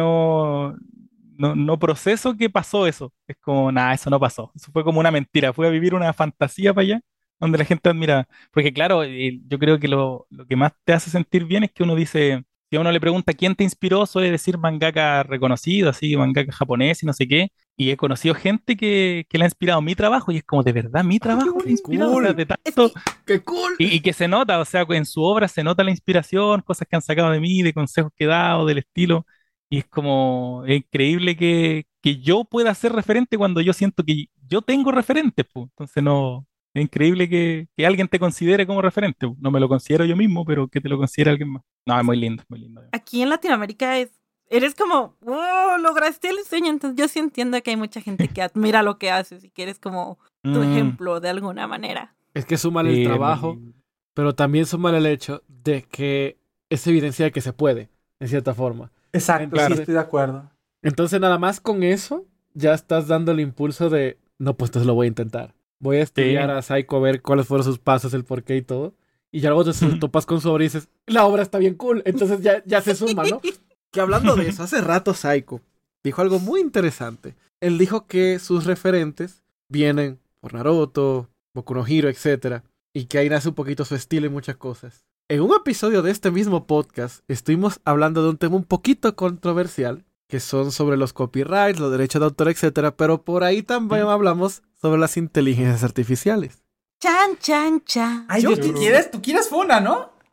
no proceso que pasó eso, es como, nada, eso no pasó, eso fue como una mentira, fui a vivir una fantasía para allá donde la gente admira. Porque claro, yo creo que lo que más te hace sentir bien es que uno dice, si a uno le pregunta quién te inspiró, suele decir mangaka reconocido, así, mangaka japonés y no sé qué. Y he conocido gente que le ha inspirado mi trabajo y es como de verdad mi trabajo le ha inspirado, o sea, de Es tanto. que ¡Qué cool! Y que se nota, o sea, en su obra se nota la inspiración, cosas que han sacado de mí, de consejos que he dado, del estilo. Y es como, es increíble que yo pueda ser referente cuando yo siento que yo tengo referentes, pues. Entonces no, es increíble que alguien te considere como referente. No me lo considero yo mismo, pero que te lo considere alguien más. No, es muy lindo, muy lindo. aquí en Latinoamérica eres como, wow, lograste el sueño. Entonces yo sí entiendo que hay mucha gente que admira lo que haces y que eres como tu ejemplo de alguna manera. Es que súmale Sí, el es muy trabajo, lindo. pero también súmale el hecho de que es evidencia de que se puede, en cierta forma. Exacto, Entonces- sí, estoy de acuerdo. Entonces, nada más con eso, ya estás dando el impulso de, no, pues entonces lo voy a intentar. Voy a estudiar a Saiko a ver cuáles fueron sus pasos, el porqué y todo. Y ya luego te topas con su obra y dices, la obra está bien cool. Entonces ya se suma, ¿no? Que hablando de eso, hace rato Saiko dijo algo muy interesante. Él dijo que sus referentes vienen por Naruto, Boku no Hero, etc. Y que ahí nace un poquito su estilo y muchas cosas. En un episodio de este mismo podcast, estuvimos hablando de un tema un poquito controversial, que son sobre los copyrights, los derechos de autor, etc. Pero por ahí también hablamos sobre las inteligencias artificiales. Chan, chan, chan. Ay, Yo- Dios, tú quieres funa, ¿no?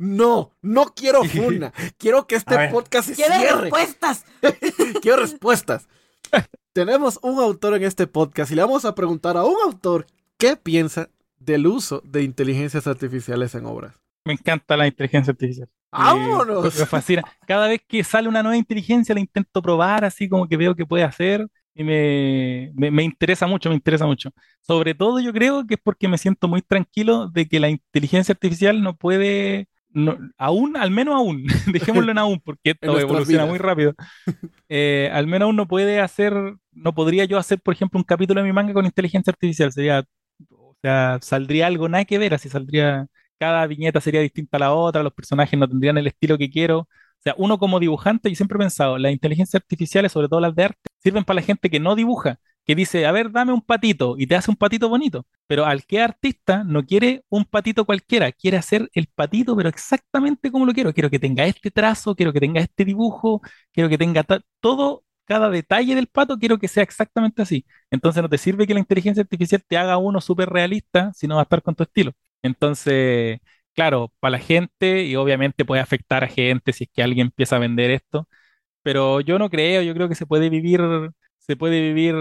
no quiero funa. Quiero que A este ver. podcast se ¡Quiero cierre. respuestas! Quiero respuestas. Tenemos un autor en este podcast y le vamos a preguntar a un autor qué piensa del uso de inteligencias artificiales en obras. Me encanta la inteligencia artificial. ¡Vámonos! Me fascina. Cada vez que sale una nueva inteligencia la intento probar, así como que veo que puede hacer y me interesa mucho, me interesa mucho. Sobre todo yo creo que es porque me siento muy tranquilo de que la inteligencia artificial no puede, aún, al menos aún, dejémoslo en aún, porque En esto nuestras evoluciona vidas. muy rápido. Al menos aún no puede hacer, no podría yo hacer, por ejemplo, un capítulo de mi manga con inteligencia artificial. Sería, o sea, saldría algo nada que ver, así saldría, cada viñeta sería distinta a la otra, los personajes no tendrían el estilo que quiero. O sea, uno como dibujante, yo siempre he pensado, las inteligencias artificiales, sobre todo las de arte, sirven para la gente que no dibuja, que dice, a ver, dame un patito, y te hace un patito bonito. Pero al que es artista no quiere un patito cualquiera, quiere hacer el patito, pero exactamente como lo quiero. Quiero que tenga este trazo, quiero que tenga este dibujo, quiero que tenga todo, cada detalle del pato, quiero que sea exactamente así. Entonces no te sirve que la inteligencia artificial te haga uno súper realista si no va a estar con tu estilo. Entonces, claro, para la gente, y obviamente puede afectar a gente si es que alguien empieza a vender esto, pero yo no creo, yo creo que se puede vivir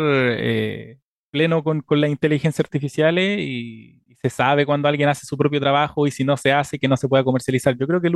pleno con las inteligencias artificiales y se sabe cuando alguien hace su propio trabajo y si no se hace, que no se pueda comercializar. Yo creo que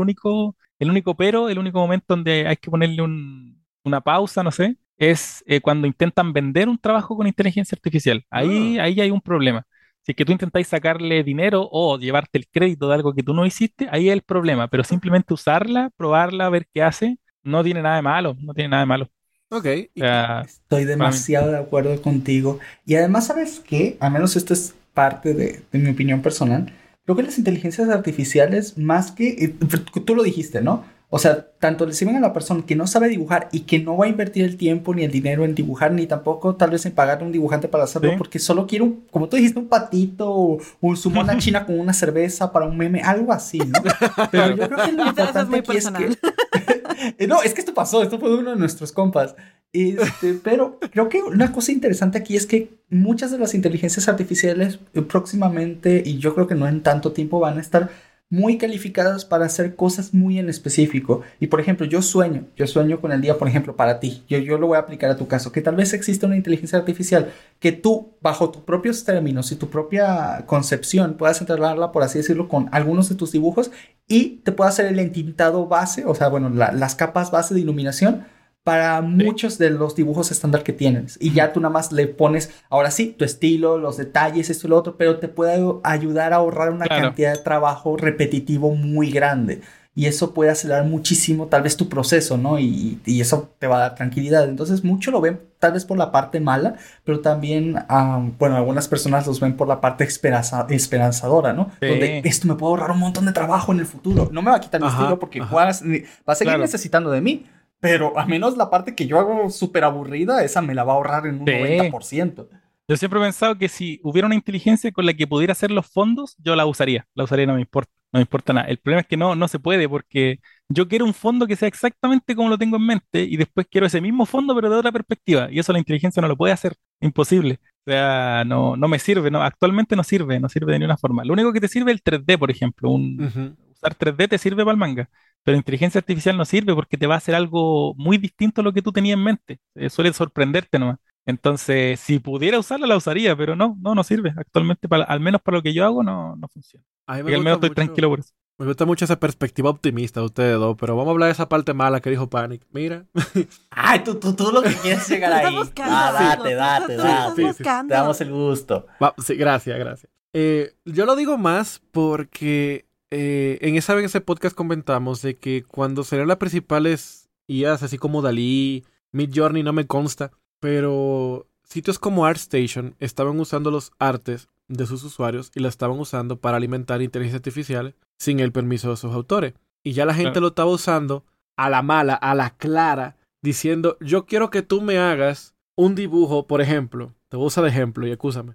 el único momento donde hay que ponerle una pausa, no sé, es cuando intentan vender un trabajo con inteligencia artificial. Ahí hay un problema. Si es que tú intentáis sacarle dinero o llevarte el crédito de algo que tú no hiciste, ahí es el problema. Pero simplemente usarla, probarla, ver qué hace, no tiene nada de malo, no tiene nada de malo. Ok. O sea, Estoy para mí. demasiado de acuerdo contigo. Y además, ¿sabes qué? Al menos esto es parte de mi opinión personal. Creo que las inteligencias artificiales, más que... tú lo dijiste, ¿no? O sea, tanto le sirven a la persona que no sabe dibujar y que no va a invertir el tiempo ni el dinero en dibujar, ni tampoco tal vez en pagar a un dibujante para hacerlo, Sí. porque solo quiere, como tú dijiste, un patito o un su mona china con una cerveza para un meme, algo así, ¿no? Pero yo creo que lo Eso es importante muy aquí es que... personal. No, es que esto pasó, esto fue de uno de nuestros compas. Pero creo que una cosa interesante aquí es que muchas de las inteligencias artificiales próximamente, y yo creo que no en tanto tiempo, van a estar muy calificadas para hacer cosas muy en específico. Y por ejemplo, yo sueño con el día, por ejemplo, para ti. Yo lo voy a aplicar a tu caso, que tal vez exista una inteligencia artificial que tú, bajo tus propios términos y tu propia concepción, puedas entrenarla, por así decirlo, con algunos de tus dibujos y te pueda hacer el entintado base, o sea, bueno, las capas base de iluminación para Sí. muchos de los dibujos estándar que tienes. Y ya tú nada más le pones, ahora sí, tu estilo, los detalles, esto y lo otro, pero te puede ayudar a ahorrar una Claro. cantidad de trabajo repetitivo muy grande. Y eso puede acelerar muchísimo tal vez tu proceso, ¿no? Y eso te va a dar tranquilidad. Entonces mucho lo ven tal vez por la parte mala, pero también, bueno, algunas personas los ven por la parte esperanzadora, ¿no? Donde Sí, esto me puede ahorrar un montón de trabajo en el futuro. No me va a quitar mi Ajá, estilo porque ajá. va a seguir claro. necesitando de mí. Pero al menos la parte que yo hago súper aburrida, esa me la va a ahorrar en un Sí. 90%. Yo siempre he pensado que si hubiera una inteligencia con la que pudiera hacer los fondos, yo la usaría. La usaría, no me importa nada. El problema es que no se puede porque yo quiero un fondo que sea exactamente como lo tengo en mente y después quiero ese mismo fondo pero de otra perspectiva. Y eso la inteligencia no lo puede hacer. Imposible. O sea, no me sirve, no, actualmente no sirve de ninguna forma. Lo único que te sirve es el 3D, por ejemplo. Ujú. Usar 3D te sirve para el manga, pero inteligencia artificial no sirve porque te va a hacer algo muy distinto a lo que tú tenías en mente. Suele sorprenderte nomás. Entonces, si pudiera usarla, la usaría, pero no sirve. Actualmente, al menos para lo que yo hago, no funciona. A mí Y al menos estoy tranquilo por eso. me gusta mucho esa perspectiva optimista de ustedes dos, pero vamos a hablar de esa parte mala que dijo Panic. Mira, Ay, tú lo que quieres llegar Estás ahí. buscando, Date, amigo, date, tú date. estás Sí, sí, buscando. Te damos el gusto. sí, gracias. Yo lo digo más porque en ese podcast comentamos de que cuando salieron las principales IAs, así como Dalí, Midjourney, no me consta, pero sitios como ArtStation estaban usando los artes de sus usuarios y la estaban usando para alimentar inteligencias artificiales sin el permiso de sus autores. Y ya la gente Claro. lo estaba usando a la mala, a la clara, diciendo, yo quiero que tú me hagas un dibujo, por ejemplo, te voy a usar de ejemplo y excúsame,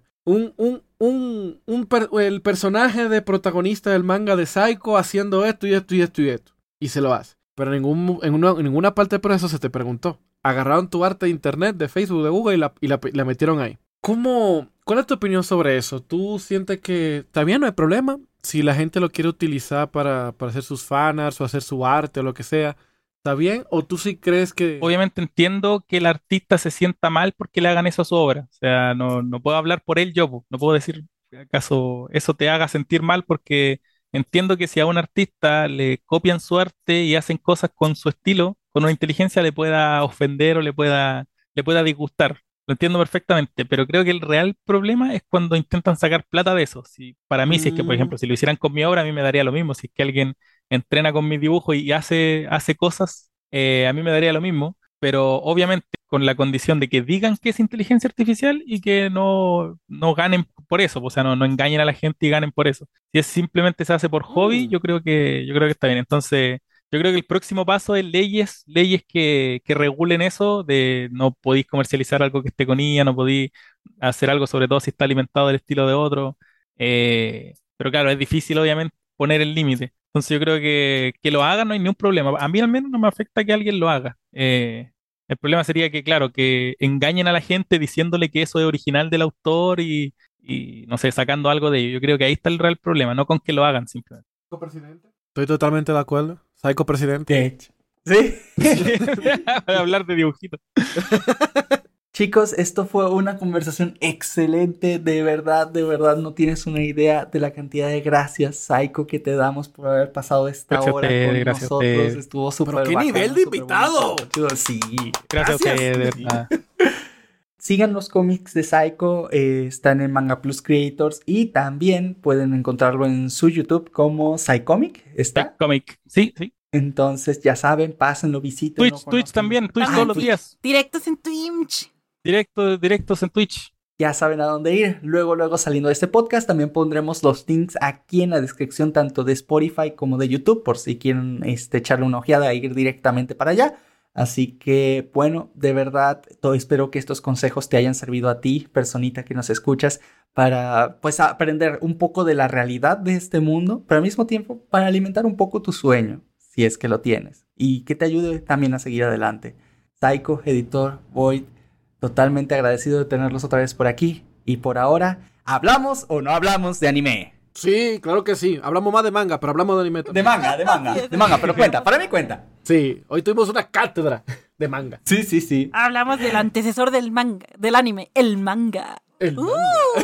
el personaje de protagonista del manga de Psycho haciendo esto y esto y esto y esto. Y se lo hace. Pero en ninguna parte del proceso se te preguntó. Agarraron tu arte de internet, de Facebook, de Google y la metieron ahí. ¿Cuál es tu opinión sobre eso? ¿Tú sientes que está bien, no hay problema? si la gente lo quiere utilizar para hacer sus fanarts o hacer su arte o lo que sea, ¿está bien? ¿O tú sí crees que... Obviamente entiendo que el artista se sienta mal porque le hagan eso a su obra. O sea, no puedo hablar por él yo, po. No puedo decir acaso eso te haga sentir mal porque entiendo que si a un artista le copian su arte y hacen cosas con su estilo, con una inteligencia le pueda ofender o le pueda disgustar. Lo entiendo perfectamente, pero creo que el real problema es cuando intentan sacar plata de eso. Si, para mí, si es que, por Mm, ejemplo, si lo hicieran con mi obra, a mí me daría lo mismo. Si es que alguien entrena con mis dibujos y hace cosas, a mí me daría lo mismo, pero obviamente con la condición de que digan que es inteligencia artificial y que no ganen por eso, o sea, no engañen a la gente y ganen por eso. Si es simplemente se hace por hobby, mm. yo creo que está bien. Entonces, yo creo que el próximo paso es leyes que regulen eso, de no podéis comercializar algo que esté con IA, no podéis hacer algo, sobre todo si está alimentado del estilo de otro. Pero claro, es difícil obviamente poner el límite. Entonces yo creo que lo hagan, no hay ningún problema. A mí al menos no me afecta que alguien lo haga. El problema sería que, claro, que engañen a la gente diciéndole que eso es original del autor y no sé, sacando algo de ello. Yo creo que ahí está el real problema, no con que lo hagan simplemente. ¿Presidente? Estoy totalmente de acuerdo. Psycho presidente. De hecho. Sí. Para hablar de dibujitos. Chicos, esto fue una conversación excelente, de verdad, no tienes una idea de la cantidad de gracias, Psycho, que te damos por haber pasado esta Gracias a hora ustedes, con gracias a nosotros, ustedes. estuvo súper Pero qué bacano, nivel de súper invitado. bonito, chido. Sí. Gracias a ustedes, de verdad. Sigan los cómics de Psycho, están en Manga Plus Creators y también pueden encontrarlo en su YouTube como Psycomic, ¿está? Comic. Sí, sí. Entonces ya saben, pásenlo, visítenlo. Twitch también, Twitch Ah, todos los sí. días. Directos en Twitch. Directos en Twitch. Ya saben a dónde ir. Luego saliendo de este podcast, también pondremos los links aquí en la descripción, tanto de Spotify como de YouTube, por si quieren echarle una ojeada e ir directamente para allá. Así que, bueno, de verdad, espero que estos consejos te hayan servido a ti, personita que nos escuchas, para pues aprender un poco de la realidad de este mundo, pero al mismo tiempo para alimentar un poco tu sueño, si es que lo tienes, y que te ayude también a seguir adelante. Psycho, editor, Void, totalmente agradecido de tenerlos otra vez por aquí. Y por ahora, ¿hablamos o no hablamos de anime? Sí, claro que sí. Hablamos más de manga, pero hablamos de anime también. De manga, pero cuenta, para mí cuenta. Sí, hoy tuvimos una cátedra de manga. Sí. Hablamos del antecesor del manga, del anime, el manga. El manga.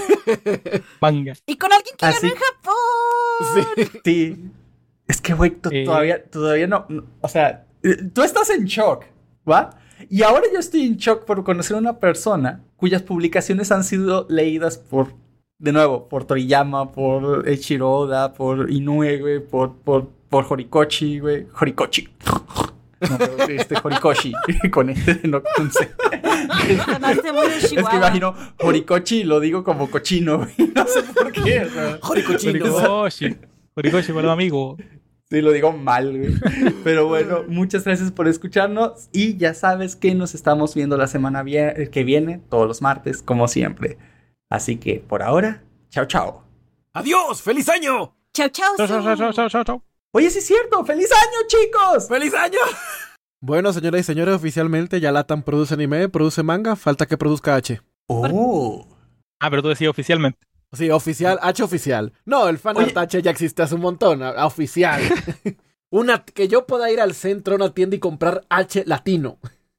Manga. Y con alguien que Así- ganó en Japón. Sí. Sí. Es que, güey, Eh. todavía no. O sea, tú estás en shock, ¿va? Y ahora yo estoy en shock por conocer a una persona cuyas publicaciones han sido leídas de nuevo, por Toriyama, por Eiichiro Oda, por Inoue, güey, por Horikoshi, güey. Horikoshi. No, pero Horikoshi. Con no sé. Sonaste muy de Es que Chihuahua. imagino Horikoshi, lo digo como cochino, güey. No sé por qué. O sea, Joricochino. Horikoshi para los amigos. sí, lo digo mal, güey. Pero bueno, muchas gracias por escucharnos. Y ya sabes que nos estamos viendo la semana que viene, todos los martes, como siempre. Así que por ahora, chao. ¡Adiós! ¡Feliz año! Chau, chau, Chao. Oye, sí es cierto. ¡Feliz año, chicos! ¡Feliz año! Bueno, señoras y señores, oficialmente ya Latam produce anime, produce manga, falta que produzca H. Oh. Pero tú decías oficialmente. Sí, oficial, H oficial. No, el fanart Oye. H ya existe hace un montón, oficial. Que yo pueda ir al centro a una tienda y comprar H latino.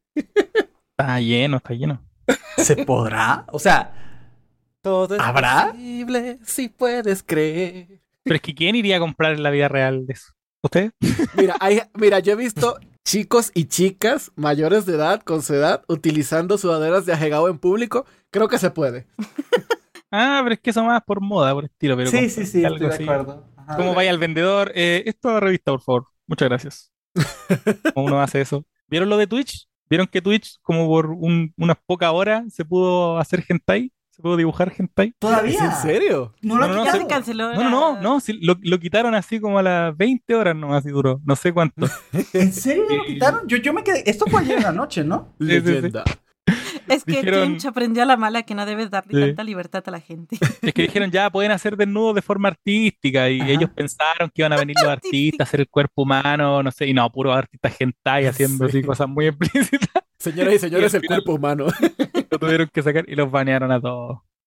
Está lleno. ¿Se podrá? O sea, Todo es ¿habrá? posible si puedes creer. Pero es que ¿quién iría a comprar en la vida real de eso? ¿Usted? Mira, yo he visto chicos y chicas mayores de edad, con su edad, utilizando sudaderas de ajegao en público. Creo que se puede. Pero es que eso más por moda, por estilo. Pero Sí, comprarse algo estoy de así. acuerdo. Ajá. ¿Cómo vaya al vendedor? Esto a revista, por favor. Muchas gracias. ¿Cómo uno hace eso? ¿Vieron lo de Twitch? ¿Vieron que Twitch, como por unas pocas horas, se pudo hacer hentai? ¿Se pudo dibujar hentai? ¿Todavía? ¿Es en serio? No lo No, no, Ya quitaron. se canceló. No, sí, lo quitaron así como a las 20 horas nomás y duró. No sé cuánto. ¿En serio lo quitaron? Yo me quedé. Esto fue ayer en la noche, ¿no? sí. Leyenda. Es que Dijeron- Twitch aprendió a la mala que no debes darle Sí. tanta libertad a la gente. Es que dijeron ya pueden hacer desnudos de forma artística y Ajá. ellos pensaron que iban a venir los artistas a hacer el cuerpo humano, no sé, y no, puros artistas hentai haciendo Sí. así cosas muy explícitas. Señoras y señores, Y al el final- cuerpo humano. Lo tuvieron que sacar y los banearon a todos.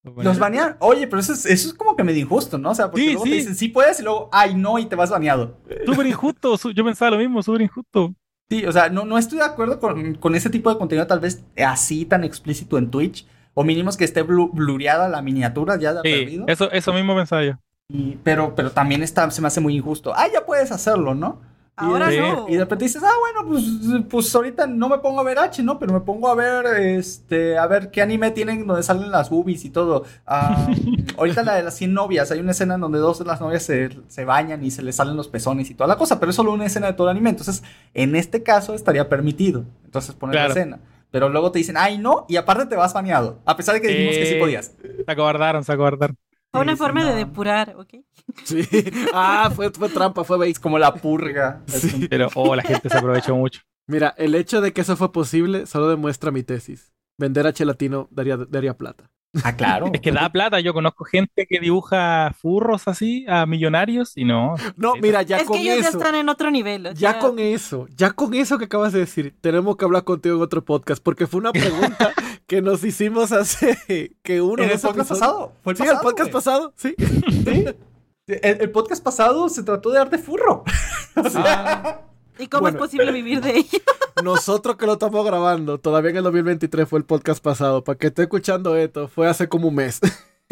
Los banean. Oye, pero eso es como que medio injusto, ¿no? O sea, porque Sí, luego te sí. dicen sí puedes y luego, ay, no, y te vas baneado. Súper injusto. Yo pensaba lo mismo, súper injusto. Sí, o sea, no estoy de acuerdo con ese tipo de contenido, tal vez así tan explícito en Twitch, o mínimo que esté blureada la miniatura ya de Sí, perdido. eso mismo pensaba yo. Pero también se me hace muy injusto. Ah, ya puedes hacerlo, ¿no? Ahora Sí. no. Y de repente dices, bueno, pues ahorita no me pongo a ver H, ¿no? Pero me pongo a ver, a ver qué anime tienen donde salen las boobies y todo. Ahorita la de las 100 novias, hay una escena en donde 2 de las novias se bañan y se les salen los pezones y toda la cosa, pero es solo una escena de todo el anime. Entonces, en este caso estaría permitido. Entonces, poner la Claro. escena. Pero luego te dicen, ay, no, y aparte te vas baneado. A pesar de que dijimos que sí podías. Se acobardaron. Fue una Sí, forma sí, de no. depurar, ¿ok? Sí. Fue trampa, fue bait. Es como la purga. Sí. Pero, la gente se aprovechó mucho. Mira, el hecho de que eso fue posible solo demuestra mi tesis. Vender H latino daría plata. Ah, claro. Es que da plata. Yo conozco gente que dibuja furros así a millonarios y no. No, mira, ya Es con que ellos ya eso. están en otro nivel. o Ya sea, con eso que acabas de decir, tenemos que hablar contigo en otro podcast, porque fue una pregunta que nos hicimos hace que uno ¿En de el podcast pasado? ¿Fue el Sí, pasado, el podcast güey? pasado, sí. Sí. El podcast pasado se trató de arte furro. ¿Y cómo Bueno. es posible vivir de ello? Nosotros que lo estamos grabando, todavía en el 2023 fue el podcast pasado. Para que esté escuchando esto, fue hace como un mes.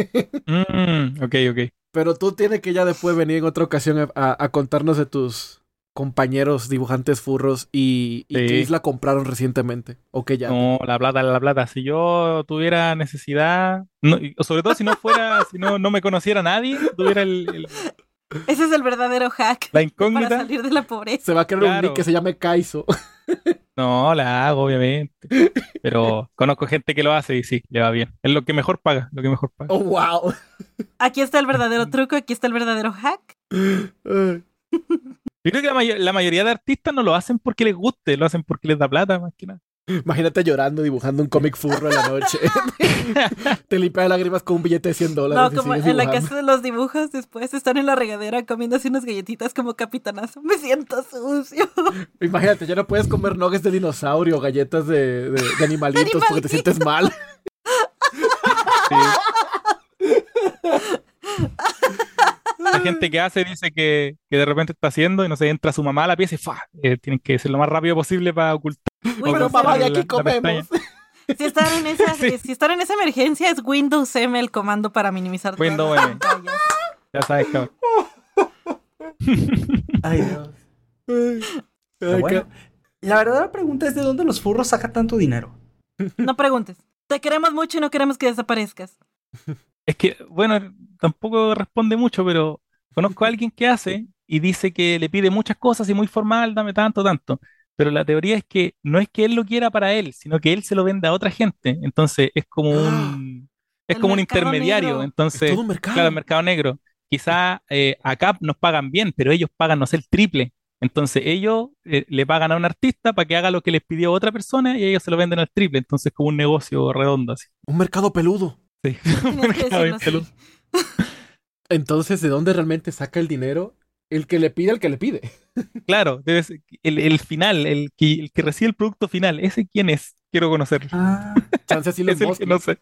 Ok. Pero tú tienes que ya después venir en otra ocasión a contarnos de tus compañeros dibujantes furros y Sí. qué isla compraron recientemente. O que ya. No, la plata. Si yo tuviera necesidad, o sobre todo si no me conociera nadie, tuviera Ese es el verdadero hack la para incógnita. salir de la pobreza. Se va a crear un Claro. nick que se llame Kaizo. No, la hago, obviamente. Pero conozco gente que lo hace y sí, le va bien. Es lo que mejor paga, Oh, wow. Aquí está el verdadero truco, aquí está el verdadero hack. Yo creo que la mayoría de artistas no lo hacen porque les guste, lo hacen porque les da plata, más que nada. Imagínate llorando dibujando un cómic furro en la noche. Te limpias las lágrimas con un billete de $100. No, y como sigues en la dibujando. casa de los dibujos, después están en la regadera comiéndose unas galletitas como capitanazo. Me siento sucio. Imagínate, ya no puedes comer nuggets de dinosaurio o galletas de animalitos porque te sientes mal. Sí. La gente que hace dice que de repente está haciendo y no sé, entra su mamá a la pieza y ¡fua! Tienen que ser lo más rápido posible para ocultar. Windows Pero mamá, de M. aquí comemos. Si están en esa, Sí. si están en esa emergencia, es Windows M el comando para minimizar todas Windows las M. pantallas. Ya sabes, cabrón. Ay, Dios. Ay, Pero ay, bueno, la verdadera pregunta es de dónde los furros sacan tanto dinero. No preguntes. Te queremos mucho y no queremos que desaparezcas. Es que, bueno, tampoco responde mucho, pero conozco a alguien que hace y dice que le pide muchas cosas y muy formal, dame tanto. Pero la teoría es que no es que él lo quiera para él, sino que él se lo vende a otra gente. Entonces es como un El un mercado intermediario. negro. Es Entonces, todo un mercado. claro, el mercado negro. Quizá acá nos pagan bien, pero ellos pagan, no sé, el triple. Entonces ellos le pagan a un artista para que haga lo que les pidió otra persona y ellos se lo venden al triple. Entonces como un negocio redondo así. Un mercado peludo. Sí. Tienes que decirlo así. Peludo. Entonces, ¿de dónde realmente saca el dinero? El que le pide al que le pide. Claro, debe ser el final, el que recibe el producto final. ¿Ese quién es? Quiero conocerlo. Ah. Chance así los Es el que no sé.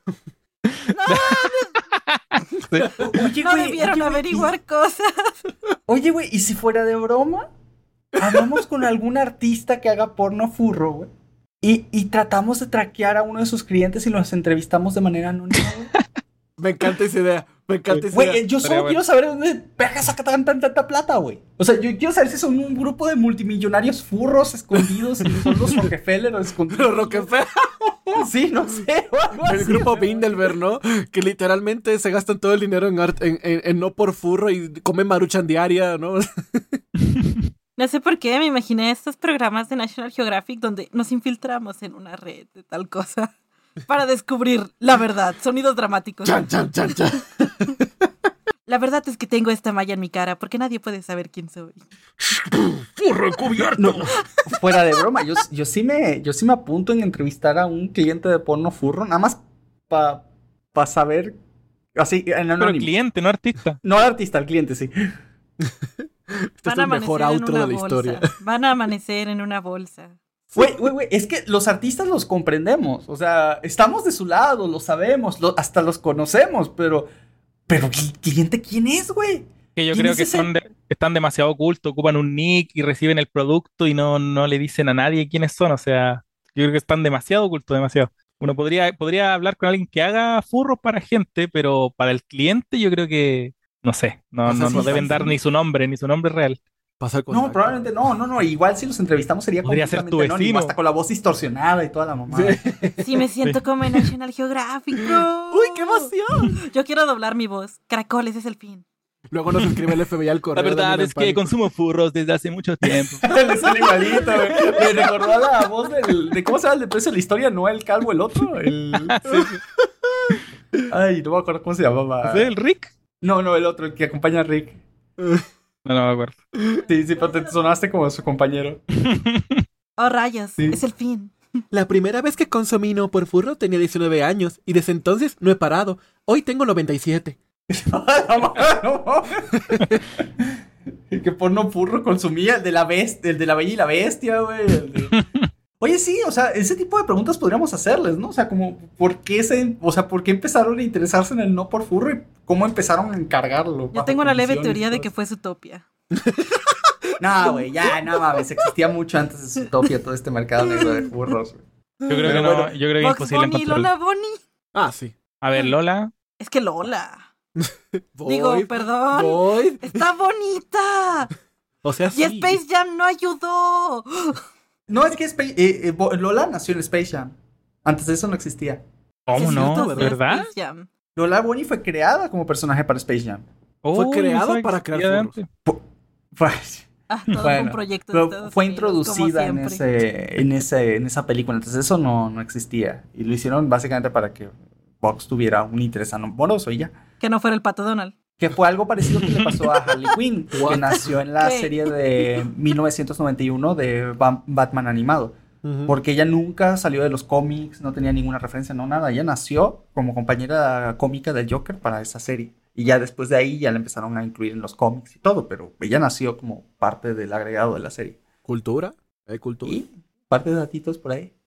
Sí. Oye, No güey, debieron oye, güey, averiguar cosas. Oye, güey, ¿y si fuera de broma? Hablamos con algún artista que haga porno furro, güey. Y tratamos de traquear a uno de sus clientes y los entrevistamos de manera anónima, güey. Me encanta esa idea. Me encanta esa Güey, idea. yo solo Estaría quiero saber de dónde verga saca tanta plata, güey. O sea, yo quiero saber si son un grupo de multimillonarios furros escondidos y son los Rockefeller escondidos. Pero Rockefeller, Sí, no sé. O algo el así. grupo Bilderberg, ¿no? Que literalmente se gastan todo el dinero en no por furro y comen maruchan diaria, ¿no? No sé por qué me imaginé estos programas de National Geographic donde nos infiltramos en una red de tal cosa para descubrir la verdad. Sonidos dramáticos. Chan, chan, chan, chan. La verdad es que tengo esta malla en mi cara porque nadie puede saber quién soy. ¡Furro encubierto! No, fuera de broma, yo sí me apunto en entrevistar a un cliente de porno furro, nada más para saber, así, en Pero anónimo. cliente, no artista. No al artista, al cliente, sí. Este es el mejor outro de la historia. Van a amanecer en una bolsa. Güey, es que los artistas los comprendemos, o sea, estamos de su lado, lo sabemos, hasta los conocemos, pero ¿el cliente quién es, güey? Que yo ¿Quién creo es que ese? están demasiado ocultos, ocupan un nick y reciben el producto y no le dicen a nadie quiénes son. O sea, yo creo que están demasiado ocultos, demasiado. Uno podría hablar con alguien que haga furros para gente, pero para el cliente yo creo que, no sé, Pasa no con deben dar Samsung. ni su nombre real. Pasa el No, contacto. probablemente no, igual si los entrevistamos sería Podría ser completamente tu anónimo, vecino. hasta con la voz distorsionada y toda la mamá. Sí, me siento como en National Geographic. ¡Uy, qué emoción! Yo quiero doblar mi voz. Caracoles es el fin. Luego nos escribe el FBI al correo. La verdad Mina es en que pánico. consumo furros desde hace mucho tiempo. Le sale igualito, güey. Me recordó a la voz de ¿cómo se llama el de Precio de la Historia? ¿No el calvo, el otro? Ay, no me acuerdo cómo se llamaba. ¿Sí, el Rick? No, el otro, el que acompaña a Rick. No me acuerdo. Sí, pero te sonaste como su compañero. Oh, rayos, Sí. es el fin. La primera vez que consumí no por furro tenía 19 años y desde entonces no he parado. Hoy tengo 97. ¿Qué porno furro consumía? El de la Bella y la Bestia, güey. Oye, sí, o sea, ese tipo de preguntas podríamos hacerles, ¿no? O sea, como, ¿por qué empezaron a interesarse en el no por furro y cómo empezaron a encargarlo? Yo bajo tengo una leve condiciones y teoría de todo que eso? fue Zootopia. No, güey, ya, no mames, existía mucho antes de Zootopia todo este mercado negro de furros, güey. Yo creo que Pero no, bueno, yo creo que es Bugs imposible Bunny, encontrarlo. Lola Bunny. Ah, sí. A ver, Lola. Es que Lola. Voy, Digo, perdón. voy. Está bonita. O sea, Y sí. Space Jam no ayudó. No, es que Lola nació en Space Jam. Antes de eso no existía. ¿Cómo Sí, no? cierto, sí, ¿Verdad? Space Jam. Lola Bunny fue creada como personaje para Space Jam. Fue Oh, creado no sabía que para crear existía de furros. antes. Pues, Ah, todo fue un proyecto de pero Estados fue Unidos, introducida como en siempre. en esa película. Entonces eso no existía. Y lo hicieron básicamente para que Bugs tuviera un interés amoroso y ya. Que no fuera el Pato Donald. Que fue algo parecido que le pasó a Harley Quinn, que What? nació en la ¿Qué? serie de 1991 de Batman animado. Ujú. Porque ella nunca salió de los cómics, no tenía ninguna referencia, no nada. Ella nació como compañera cómica del Joker para esa serie. Y ya después de ahí ya la empezaron a incluir en los cómics y todo, pero ella nació como parte del agregado de la serie. ¿Cultura? ¿Hay cultura? Y parte de datitos por ahí.